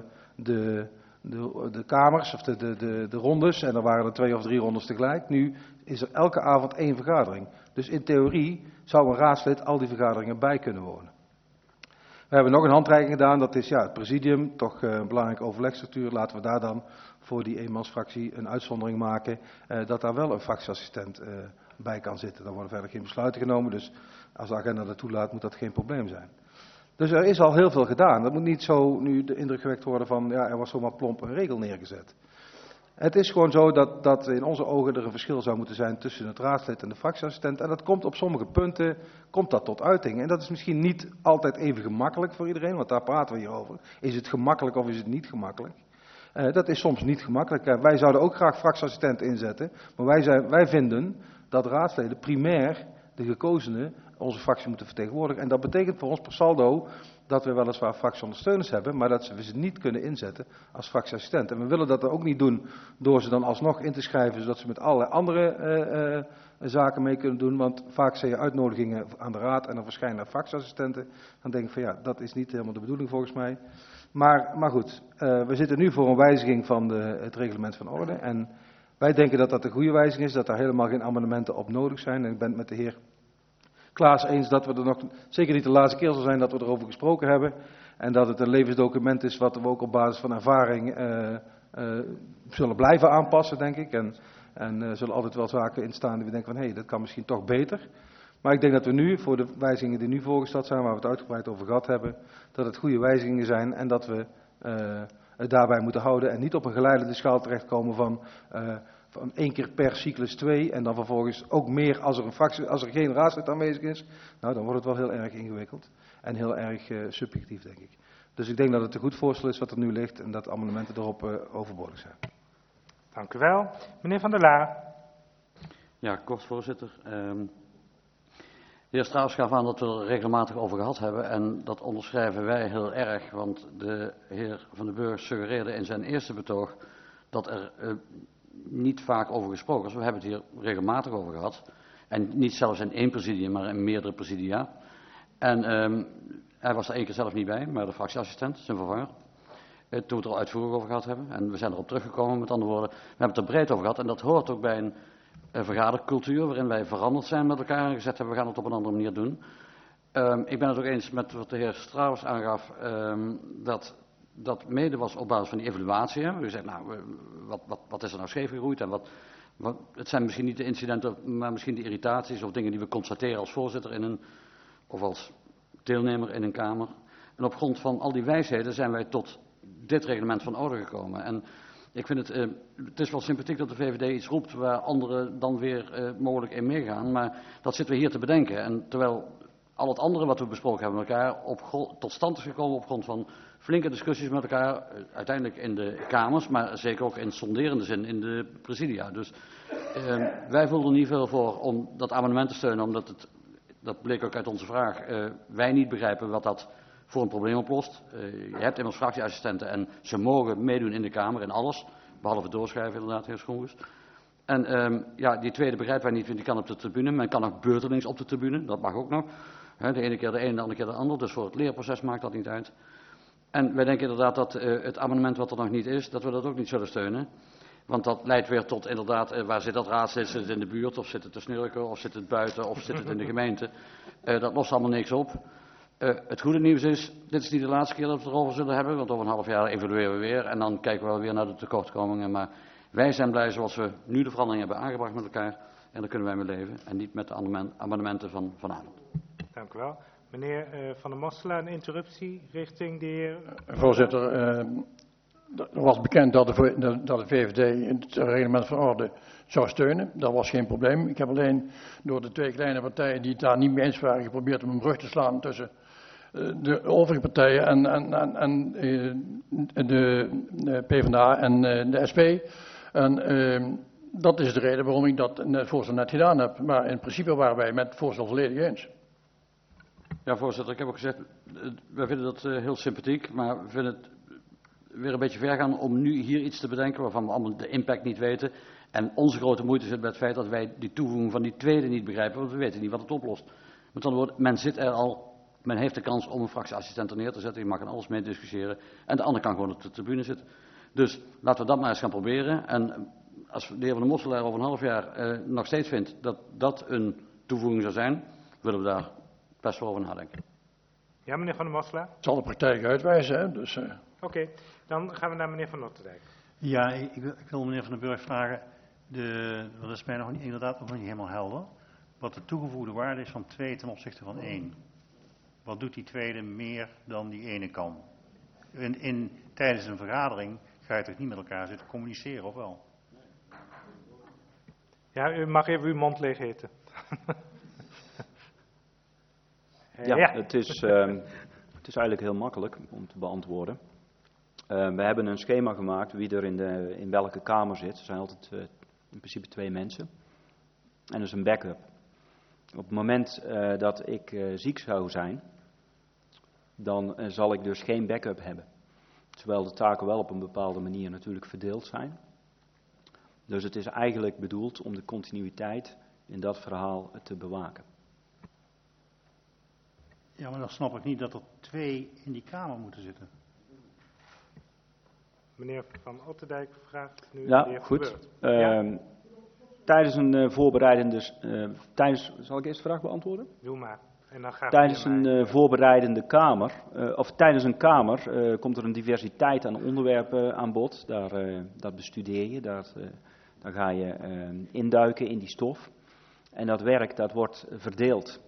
de kamers, of de rondes, en dan waren er 2 of 3 rondes tegelijk. Nu is er elke avond 1 vergadering. Dus in theorie zou een raadslid al die vergaderingen bij kunnen wonen. We hebben nog een handreiking gedaan, dat is het presidium, toch een belangrijke overlegstructuur. Laten we daar dan voor die eenmansfractie een uitzondering maken, dat daar wel een fractieassistent bij kan zitten. Dan worden verder geen besluiten genomen, dus als de agenda dat toelaat, moet dat geen probleem zijn. Dus er is al heel veel gedaan. Dat moet niet zo nu de indruk gewekt worden van, er was zomaar plomp een regel neergezet. Het is gewoon zo dat in onze ogen er een verschil zou moeten zijn tussen het raadslid en de fractieassistent. En dat komt op sommige punten tot uiting. En dat is misschien niet altijd even gemakkelijk voor iedereen, want daar praten we hier over. Is het gemakkelijk of is het niet gemakkelijk? Dat is soms niet gemakkelijk. Wij zouden ook graag fractieassistent inzetten, maar wij vinden dat raadsleden primair de gekozenen onze fractie moeten vertegenwoordigen. En dat betekent voor ons per saldo dat we weliswaar fractieondersteuners hebben, maar dat we ze niet kunnen inzetten als fractieassistent. En we willen dat ook niet doen door ze dan alsnog in te schrijven, zodat ze met allerlei andere zaken mee kunnen doen. Want vaak zie je uitnodigingen aan de raad en dan verschijnen er fractieassistenten. Dan denk ik van dat is niet helemaal de bedoeling volgens mij. Maar goed, we zitten nu voor een wijziging van het reglement van orde. En wij denken dat dat een goede wijziging is, dat daar helemaal geen amendementen op nodig zijn. En ik ben het met de heer Klaas eens dat we er nog, zeker niet de laatste keer zal zijn dat we erover gesproken hebben. En dat het een levensdocument is wat we ook op basis van ervaring zullen blijven aanpassen, denk ik. En zullen altijd wel zaken in staan die we denken van dat kan misschien toch beter. Maar ik denk dat we nu, voor de wijzigingen die nu voorgesteld zijn, waar we het uitgebreid over gehad hebben, dat het goede wijzigingen zijn en dat we het daarbij moeten houden en niet op een geleidende schaal terechtkomen van 1 keer per cyclus 2 en dan vervolgens ook meer als er geen raadslid aanwezig is. Nou, dan wordt het wel heel erg ingewikkeld en heel erg subjectief, denk ik. Dus ik denk dat het een goed voorstel is wat er nu ligt en dat amendementen erop overbodig zijn. Dank u wel. Meneer Van der Laar. Ja, kort voorzitter. De heer Strauss gaf aan dat we er regelmatig over gehad hebben en dat onderschrijven wij heel erg, want de heer Van den Burg suggereerde in zijn eerste betoog dat er niet vaak over gesproken is. We hebben het hier regelmatig over gehad en niet zelfs in 1 presidium, maar in meerdere presidia. En hij was er 1 keer zelf niet bij, maar de fractieassistent, zijn vervanger, toen we het er al uitvoerig over gehad hebben. En we zijn erop teruggekomen, met andere woorden, we hebben het er breed over gehad en dat hoort ook bij een vergadercultuur waarin wij veranderd zijn met elkaar en gezegd hebben, we gaan het op een andere manier doen. Ik ben het ook eens met wat de heer Strauss aangaf, dat mede was op basis van die evaluatie. U zegt, wat is er nou scheef gegroeid en het zijn misschien niet de incidenten, maar misschien de irritaties of dingen die we constateren als voorzitter of als deelnemer in een kamer. En op grond van al die wijsheden zijn wij tot dit reglement van orde gekomen. En ik vind het is wel sympathiek dat de VVD iets roept waar anderen dan weer mogelijk in meegaan, maar dat zitten we hier te bedenken. En terwijl al het andere wat we besproken hebben met elkaar tot stand is gekomen op grond van flinke discussies met elkaar, uiteindelijk in de kamers, maar zeker ook in sonderende zin in de presidia. Dus wij voelden er niet veel voor om dat amendement te steunen, omdat dat bleek ook uit onze vraag, wij niet begrijpen wat dat voor een probleem oplost. Je hebt immers fractieassistenten en ze mogen meedoen in de Kamer in alles, behalve doorschrijven inderdaad, heer Schoengoes. En die tweede begrijpen wij niet, want die kan op de tribune. Men kan ook beurtelings op de tribune, dat mag ook nog. De ene keer de ene, de andere keer de ander, dus voor het leerproces maakt dat niet uit. En wij denken inderdaad dat het amendement wat er nog niet is, dat we dat ook niet zullen steunen. Want dat leidt weer tot inderdaad, waar zit dat raadslid? Zit het in de buurt, of zit het te snurken, of zit het buiten, of zit het in de gemeente? Dat lost allemaal niks op. Het goede nieuws is, dit is niet de laatste keer dat we het erover zullen hebben, want over een half jaar evalueren we weer en dan kijken we wel weer naar de tekortkomingen. Maar wij zijn blij zoals we nu de verandering hebben aangebracht met elkaar en daar kunnen wij mee leven en niet met de amendementen van vanavond. Dank u wel. Meneer Van der Mosselaar, een interruptie richting de heer... Voorzitter, er was bekend dat de VVD het reglement van orde zou steunen. Dat was geen probleem. Ik heb alleen door de twee kleine partijen die het daar niet mee eens waren geprobeerd om een brug te slaan tussen de overige partijen en de PvdA en de SP. En dat is de reden waarom ik dat voorstel net gedaan heb. Maar in principe waren wij met het voorstel volledig eens. Ja, voorzitter, ik heb ook gezegd, wij vinden dat heel sympathiek, maar we vinden het weer een beetje ver gaan om nu hier iets te bedenken waarvan we allemaal de impact niet weten. En onze grote moeite zit bij het feit dat wij die toevoeging van die tweede niet begrijpen, want we weten niet wat het oplost. Met andere woorden, men zit er al, men heeft de kans om een fractieassistent er neer te zetten, je mag er alles mee discussiëren. En de ander kan gewoon op de tribune zitten. Dus laten we dat maar eens gaan proberen. En als de heer Van der Mosselaar over een half jaar nog steeds vindt dat dat een toevoeging zou zijn, willen we daar best wel over nadenken. Ja, meneer Van der Mosselaar? Het zal de praktijk uitwijzen, hè. Dus, Oké, dan gaan we naar meneer Van Notterdijk. Ja, ik wil meneer Van den Burg vragen, dat is mij inderdaad nog niet helemaal helder, wat de toegevoegde waarde is van 2 ten opzichte van 1. Wat doet die tweede meer dan die ene kan? Tijdens een vergadering ga je toch niet met elkaar zitten communiceren, of wel? Ja, u mag even uw mond leeg eten. Ja, het is eigenlijk heel makkelijk om te beantwoorden. We hebben een schema gemaakt wie er in welke kamer zit. Er zijn altijd in principe 2 mensen. En dus een backup. Op het moment dat ik ziek zou zijn, dan zal ik dus geen backup hebben. Terwijl de taken wel op een bepaalde manier natuurlijk verdeeld zijn. Dus het is eigenlijk bedoeld om de continuïteit in dat verhaal te bewaken. Ja, maar dan snap ik niet dat er 2 in die kamer moeten zitten. Meneer Van Otterdijk vraagt nu ja, de heer goed. Ja. Tijdens een voorbereidende... zal ik eerst de vraag beantwoorden? Doe maar. En dan gaat tijdens een voorbereidende kamer, of tijdens een kamer, komt er een diversiteit aan onderwerpen aan bod. Dat bestudeer je, daar ga je induiken in die stof. En dat werk, dat wordt verdeeld.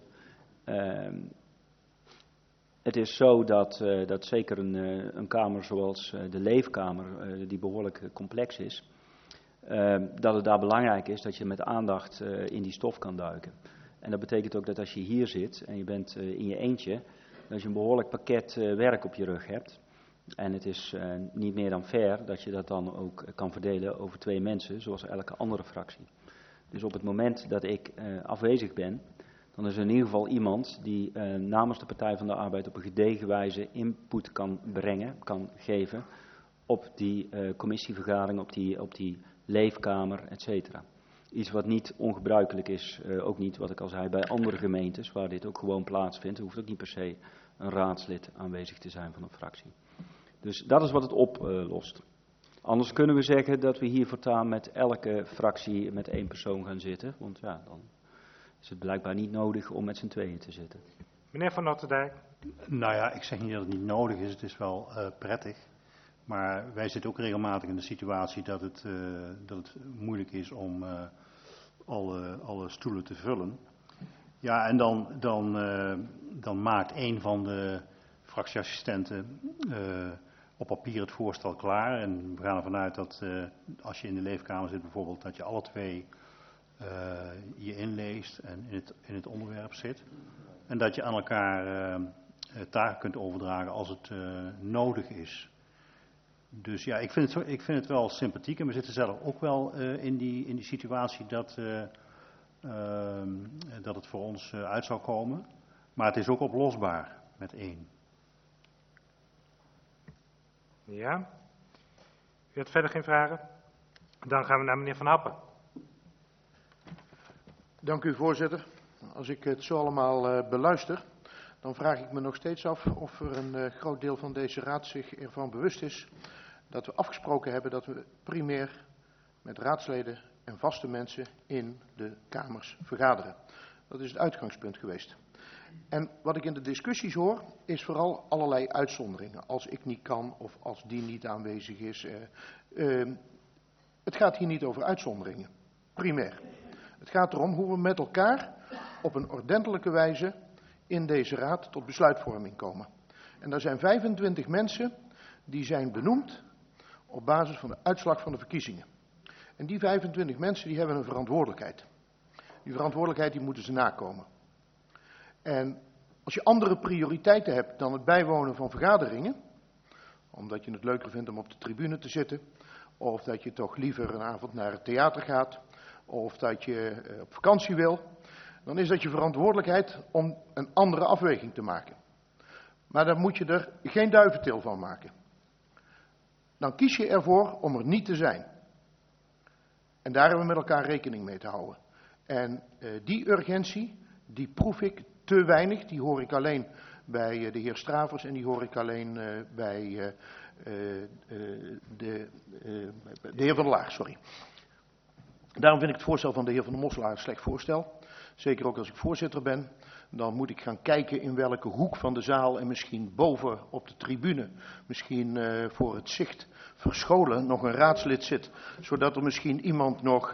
Het is zo dat zeker een kamer zoals de leefkamer, die behoorlijk complex is, dat het daar belangrijk is dat je met aandacht in die stof kan duiken. En dat betekent ook dat als je hier zit en je bent in je eentje, dat je een behoorlijk pakket werk op je rug hebt. En het is niet meer dan fair dat je dat dan ook kan verdelen over 2 mensen, zoals elke andere fractie. Dus op het moment dat ik afwezig ben, dan is er in ieder geval iemand die namens de Partij van de Arbeid op een gedegen wijze input kan brengen, kan geven op die commissievergadering, op die leefkamer, et cetera. Iets wat niet ongebruikelijk is, ook niet wat ik al zei bij andere gemeentes, waar dit ook gewoon plaatsvindt. Er hoeft ook niet per se een raadslid aanwezig te zijn van een fractie. Dus dat is wat het oplost. Anders kunnen we zeggen dat we hier voortaan met elke fractie met 1 persoon gaan zitten. Want ja, dan is het blijkbaar niet nodig om met z'n tweeën te zitten. Meneer Van Notterdijk. Nou ja, ik zeg niet dat het niet nodig is, het is wel prettig. Maar wij zitten ook regelmatig in de situatie dat het moeilijk is om alle stoelen te vullen. Ja, en dan maakt een van de fractieassistenten op papier het voorstel klaar. En we gaan ervan uit dat als je in de leefkamer zit bijvoorbeeld, dat je alle 2 je inleest en in het onderwerp zit. En dat je aan elkaar taken kunt overdragen als het nodig is. Dus ja, ik vind het wel sympathiek en we zitten zelf ook wel in die situatie dat het voor ons uit zou komen. Maar het is ook oplosbaar met 1. Ja. U hebt verder geen vragen? Dan gaan we naar meneer Van Happen. Dank u, voorzitter. Als ik het zo allemaal beluister, dan vraag ik me nog steeds af of er een groot deel van deze raad zich ervan bewust is dat we afgesproken hebben dat we primair met raadsleden en vaste mensen in de kamers vergaderen. Dat is het uitgangspunt geweest. En wat ik in de discussies hoor, is vooral allerlei uitzonderingen. Als ik niet kan of als die niet aanwezig is. Het gaat hier niet over uitzonderingen, primair. Het gaat erom hoe we met elkaar op een ordentelijke wijze in deze raad tot besluitvorming komen. En er zijn 25 mensen die zijn benoemd op basis van de uitslag van de verkiezingen. En die 25 mensen die hebben een verantwoordelijkheid. Die verantwoordelijkheid die moeten ze nakomen. En als je andere prioriteiten hebt dan het bijwonen van vergaderingen, omdat je het leuker vindt om op de tribune te zitten, of dat je toch liever een avond naar het theater gaat, of dat je op vakantie wil, dan is dat je verantwoordelijkheid om een andere afweging te maken. Maar dan moet je er geen duiventil van maken. Dan kies je ervoor om er niet te zijn. En daar hebben we met elkaar rekening mee te houden. En die urgentie, die proef ik te weinig. Die hoor ik alleen bij de heer Stravers en die hoor ik alleen bij de heer Van der Laar. Sorry. Daarom vind ik het voorstel van de heer Van der Mosselaar een slecht voorstel. Zeker ook als ik voorzitter ben. Dan moet ik gaan kijken in welke hoek van de zaal en misschien boven op de tribune, misschien voor het zicht verscholen, nog een raadslid zit. Zodat er misschien iemand nog,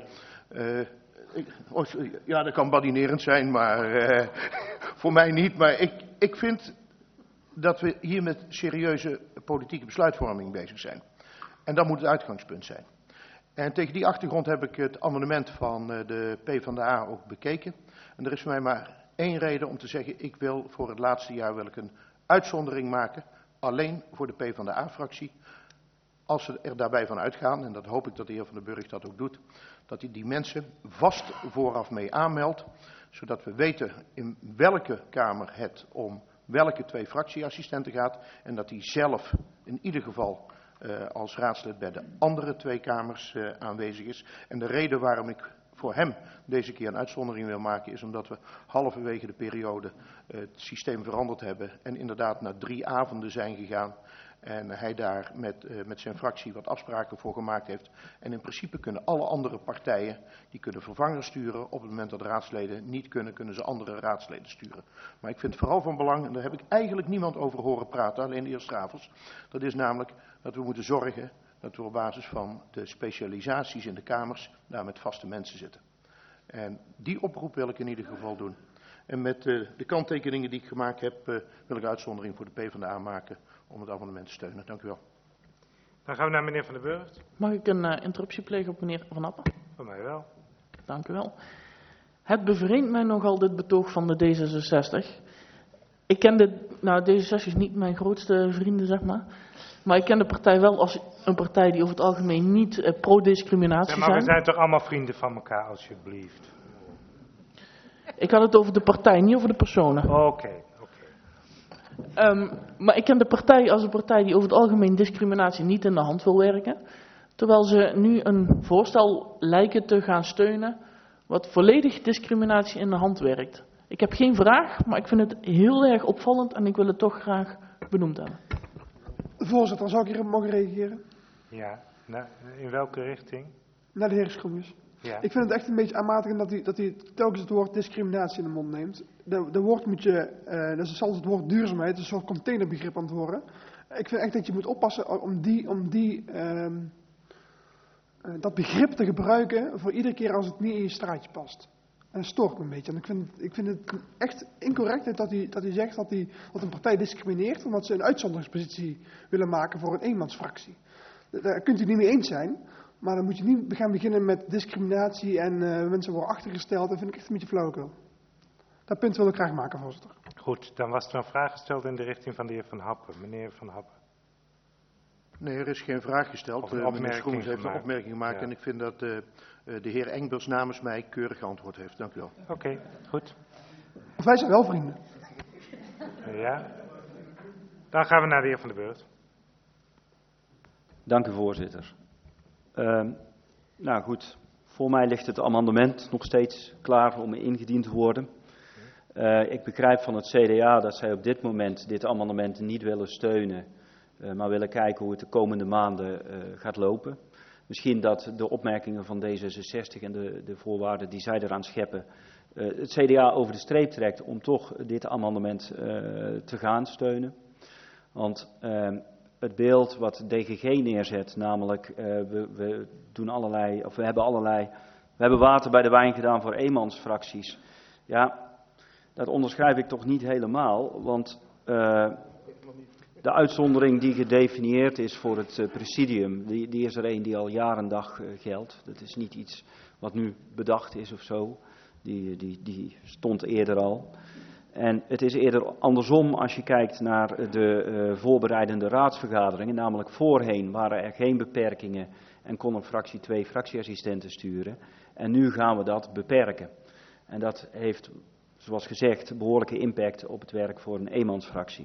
ja dat kan badinerend zijn, maar voor mij niet. Maar ik vind dat we hier met serieuze politieke besluitvorming bezig zijn. En dat moet het uitgangspunt zijn. En tegen die achtergrond heb ik het amendement van de PvdA ook bekeken. En er is voor mij maar één reden om te zeggen, ik wil voor het laatste jaar wil ik een uitzondering maken, alleen voor de PvdA-fractie. Als ze er daarbij van uitgaan, en dat hoop ik dat de heer Van den Burg dat ook doet, dat hij die mensen vast vooraf mee aanmeldt, zodat we weten in welke kamer het om welke 2 fractieassistenten gaat en dat hij zelf in ieder geval als raadslid bij de andere 2 kamers aanwezig is. En de reden waarom ik voor hem deze keer een uitzondering wil maken is omdat we halverwege de periode het systeem veranderd hebben en inderdaad naar 3 avonden zijn gegaan. En hij daar met zijn fractie wat afspraken voor gemaakt heeft. En in principe kunnen alle andere partijen, die kunnen vervangers sturen. Op het moment dat de raadsleden niet kunnen, kunnen ze andere raadsleden sturen. Maar ik vind het vooral van belang, en daar heb ik eigenlijk niemand over horen praten, alleen de heer Stravels. Dat is namelijk dat we moeten zorgen dat we op basis van de specialisaties in de kamers daar met vaste mensen zitten. En die oproep wil ik in ieder geval doen. En met de kanttekeningen die ik gemaakt heb, wil ik uitzondering voor de PvdA maken om het amendement te steunen. Dank u wel. Dan gaan we naar meneer Van den Burg. Mag ik een interruptie plegen op meneer Van Appen? Voor mij wel. Dank u wel. Het bevreemdt mij nogal dit betoog van de D66. Ik ken D66 is niet mijn grootste vrienden, zeg maar. Maar ik ken de partij wel als een partij die over het algemeen niet pro-discriminatie zijn. Maar we zijn toch allemaal vrienden van elkaar, alsjeblieft. Ik had het over de partij, niet over de personen. Oké. Maar ik ken de partij als een partij die over het algemeen discriminatie niet in de hand wil werken. Terwijl ze nu een voorstel lijken te gaan steunen wat volledig discriminatie in de hand werkt. Ik heb geen vraag, maar ik vind het heel erg opvallend en ik wil het toch graag benoemd hebben. Voorzitter, zou ik hierop mogen reageren? Ja, in welke richting? Naar de heer Schoenjes. Ja. Ik vind het echt een beetje aanmatigend dat hij telkens het woord discriminatie in de mond neemt. De woord moet je, dat is zelfs het woord duurzaamheid, het is een soort containerbegrip aan het worden. Ik vind echt dat je moet oppassen om dat begrip te gebruiken voor iedere keer als het niet in je straatje past. En dat stoort me een beetje. En ik vind het echt incorrect dat hij zegt dat een partij discrimineert omdat ze een uitzonderingspositie willen maken voor een eenmansfractie. Daar kunt u het niet mee eens zijn. Maar dan moet je niet gaan beginnen met discriminatie en mensen worden achtergesteld. Dat vind ik echt een beetje flauwekul. Dat punt wil ik graag maken, voorzitter. Goed, dan was er een vraag gesteld in de richting van de heer Van Happen. Meneer Van Happen. Nee, er is geen vraag gesteld. Meneer Schoenens heeft een opmerking gemaakt. Ja. En ik vind dat de heer Engbers namens mij keurig geantwoord heeft. Dank u wel. Oké, goed. Of wij zijn wel vrienden. Ja. Dan gaan we naar de heer Van den Burg. Dank u, voorzitter. Nou goed, voor mij ligt het amendement nog steeds klaar om ingediend te worden. Ik begrijp van het CDA dat zij op dit moment dit amendement niet willen steunen, maar willen kijken hoe het de komende maanden gaat lopen. Misschien dat de opmerkingen van D66 en de voorwaarden die zij eraan scheppen, het CDA over de streep trekt om toch dit amendement te gaan steunen. Want het beeld wat DGG neerzet, namelijk we hebben water bij de wijn gedaan voor eenmansfracties. Ja, Dat onderschrijf ik toch niet helemaal, want de uitzondering die gedefinieerd is voor het presidium, die is er een die al jaar en dag geldt. Dat is niet iets wat nu bedacht is of zo, die stond eerder al. En het is eerder andersom als je kijkt naar de voorbereidende raadsvergaderingen, namelijk voorheen waren er geen beperkingen en kon een fractie 2 fractieassistenten sturen. En nu gaan we dat beperken. En dat heeft, zoals gezegd, behoorlijke impact op het werk voor een eenmansfractie.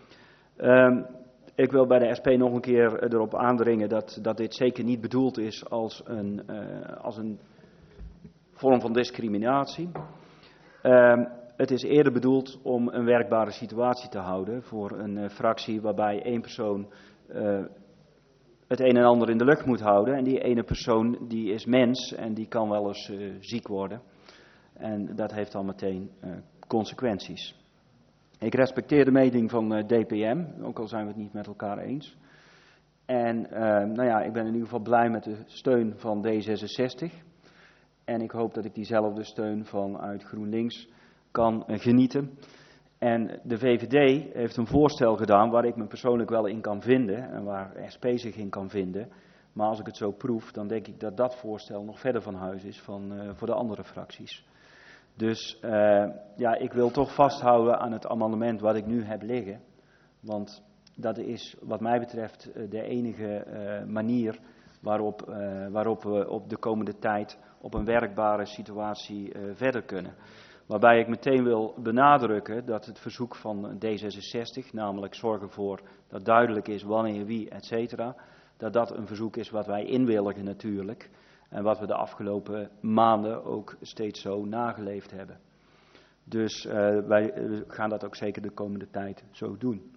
Ik wil bij de SP nog een keer erop aandringen dat dit zeker niet bedoeld is als een vorm van discriminatie. Het is eerder bedoeld om een werkbare situatie te houden voor een fractie waarbij één persoon het een en ander in de lucht moet houden. En die ene persoon die is mens en die kan wel eens ziek worden. En dat heeft dan meteen consequenties. Ik respecteer de mening van DPM, ook al zijn we het niet met elkaar eens. En ik ben in ieder geval blij met de steun van D66. En ik hoop dat ik diezelfde steun vanuit GroenLinks kan genieten. En de VVD heeft een voorstel gedaan waar ik me persoonlijk wel in kan vinden en waar SP zich in kan vinden. Maar als ik het zo proef, dan denk ik dat dat voorstel nog verder van huis is voor de andere fracties. Dus ik wil toch vasthouden aan het amendement wat ik nu heb liggen. Want dat is wat mij betreft de enige manier waarop we op de komende tijd op een werkbare situatie verder kunnen. Waarbij ik meteen wil benadrukken dat het verzoek van D66, namelijk zorgen voor dat duidelijk is wanneer, wie, et cetera, dat een verzoek is wat wij inwilligen natuurlijk. En wat we de afgelopen maanden ook steeds zo nageleefd hebben. Dus wij gaan dat ook zeker de komende tijd zo doen.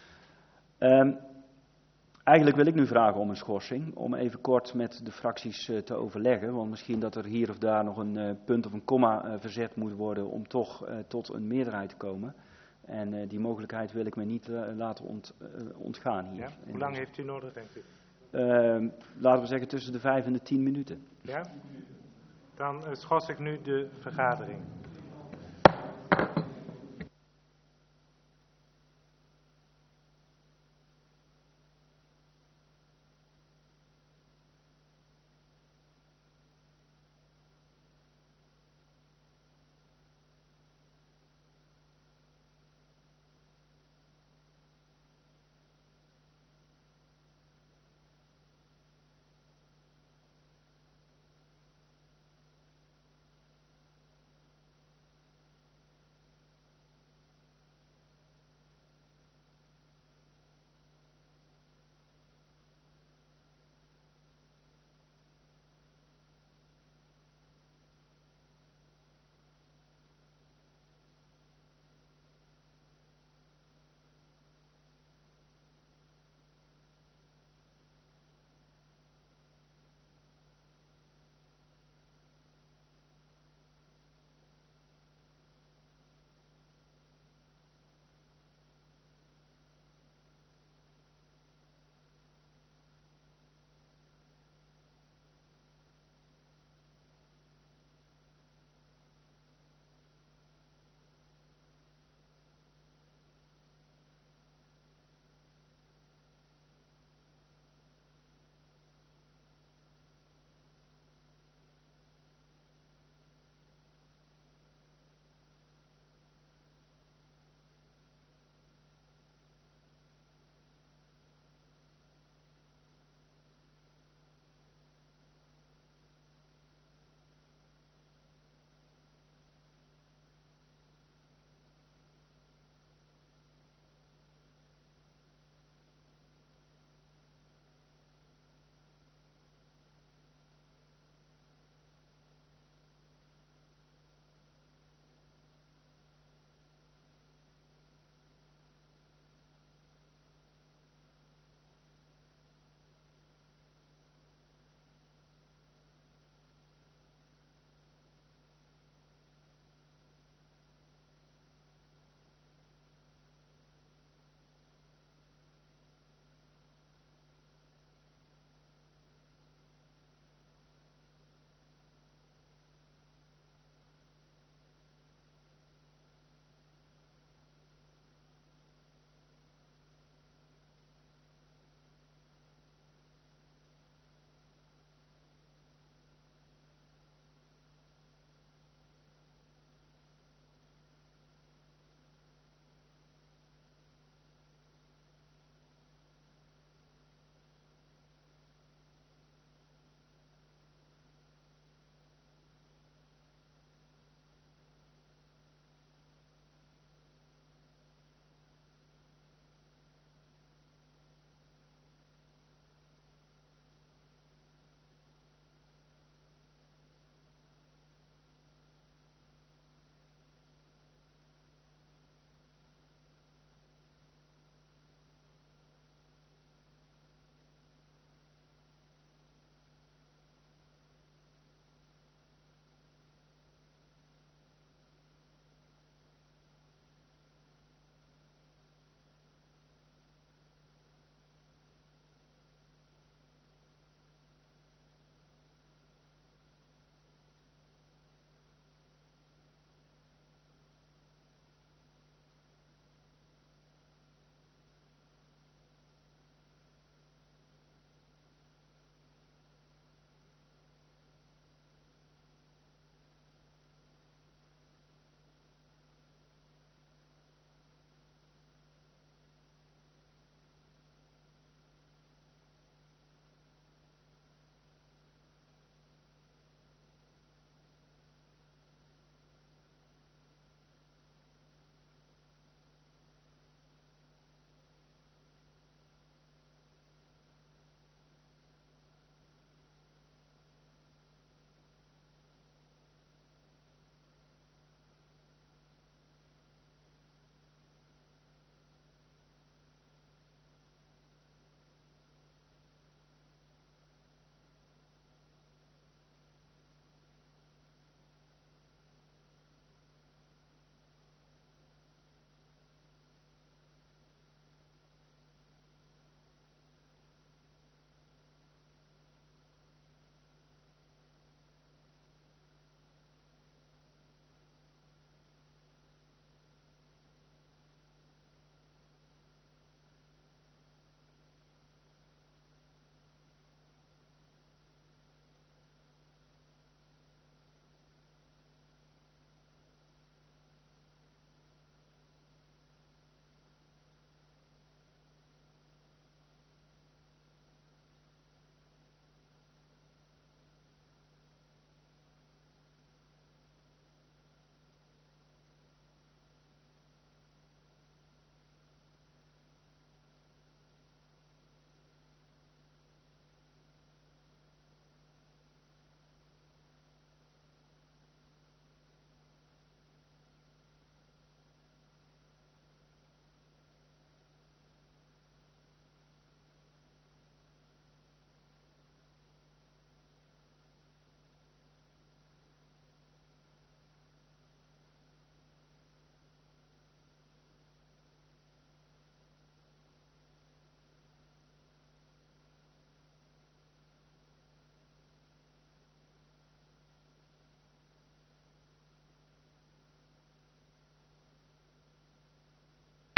Eigenlijk wil ik nu vragen om een schorsing, om even kort met de fracties te overleggen. Want misschien dat er hier of daar nog een punt of een komma verzet moet worden om toch tot een meerderheid te komen. En die mogelijkheid wil ik me niet laten ontgaan hier. Ja? Hoe lang heeft u nodig, denkt u? Laten we zeggen tussen de 5 en de 10 minuten. Ja? Dan schors ik nu de vergadering.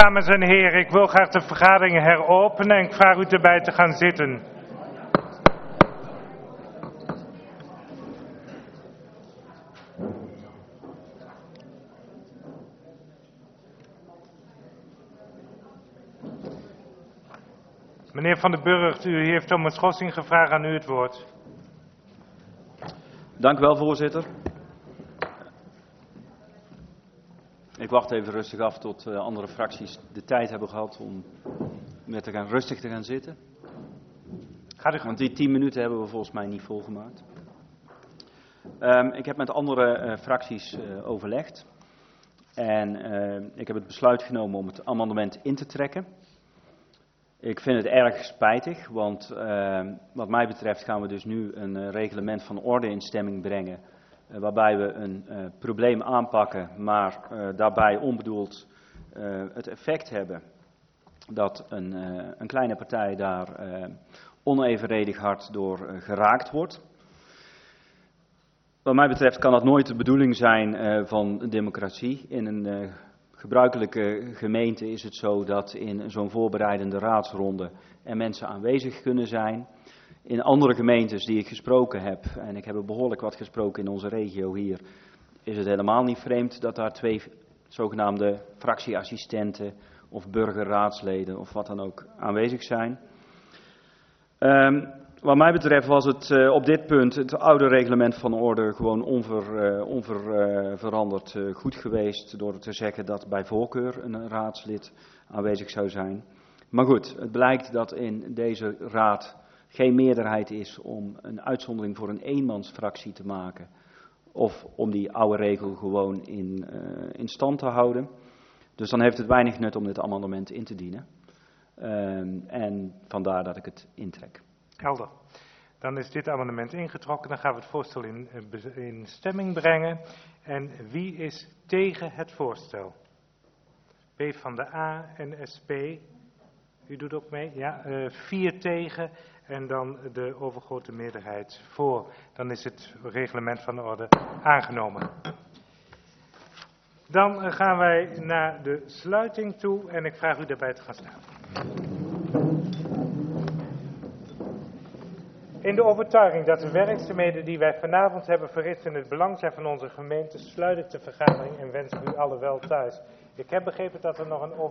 Dames en heren, ik wil graag de vergadering heropenen en ik vraag u erbij te gaan zitten. Meneer Van den Burgt, u heeft om een schorsing gevraagd, aan u het woord. Dank u wel, voorzitter. Ik wacht even rustig af tot andere fracties de tijd hebben gehad om rustig te gaan zitten. Want die 10 minuten hebben we volgens mij niet volgemaakt. Ik heb met andere fracties overlegd. En ik heb het besluit genomen om het amendement in te trekken. Ik vind het erg spijtig, want wat mij betreft gaan we dus nu een reglement van orde in stemming brengen. Waarbij we een probleem aanpakken, maar daarbij onbedoeld het effect hebben dat een kleine partij daar onevenredig hard door geraakt wordt. Wat mij betreft kan dat nooit de bedoeling zijn van democratie. In een gebruikelijke gemeente is het zo dat in zo'n voorbereidende raadsronde er mensen aanwezig kunnen zijn. In andere gemeentes die ik gesproken heb, en ik heb er behoorlijk wat gesproken in onze regio hier, is het helemaal niet vreemd dat daar 2 zogenaamde fractieassistenten of burgerraadsleden of wat dan ook aanwezig zijn. Wat mij betreft was het op dit punt het oude reglement van orde gewoon onveranderd goed geweest door te zeggen dat bij voorkeur een raadslid aanwezig zou zijn. Maar goed, het blijkt dat in deze raad geen meerderheid is om een uitzondering voor een eenmansfractie te maken. Of om die oude regel gewoon in stand te houden. Dus dan heeft het weinig nut om dit amendement in te dienen. En vandaar dat ik het intrek. Helder. Dan is dit amendement ingetrokken. Dan gaan we het voorstel in stemming brengen. En wie is tegen het voorstel? PvdA en SP. U doet ook mee? Ja, 4 tegen. En dan de overgrote meerderheid voor. Dan is het reglement van de orde aangenomen. Dan gaan wij naar de sluiting toe en ik vraag u daarbij te gaan staan. In de overtuiging dat de werkzaamheden die wij vanavond hebben verricht in het belang zijn van onze gemeente, sluit ik de vergadering en wens ik u allen wel thuis. Ik heb begrepen dat er nog een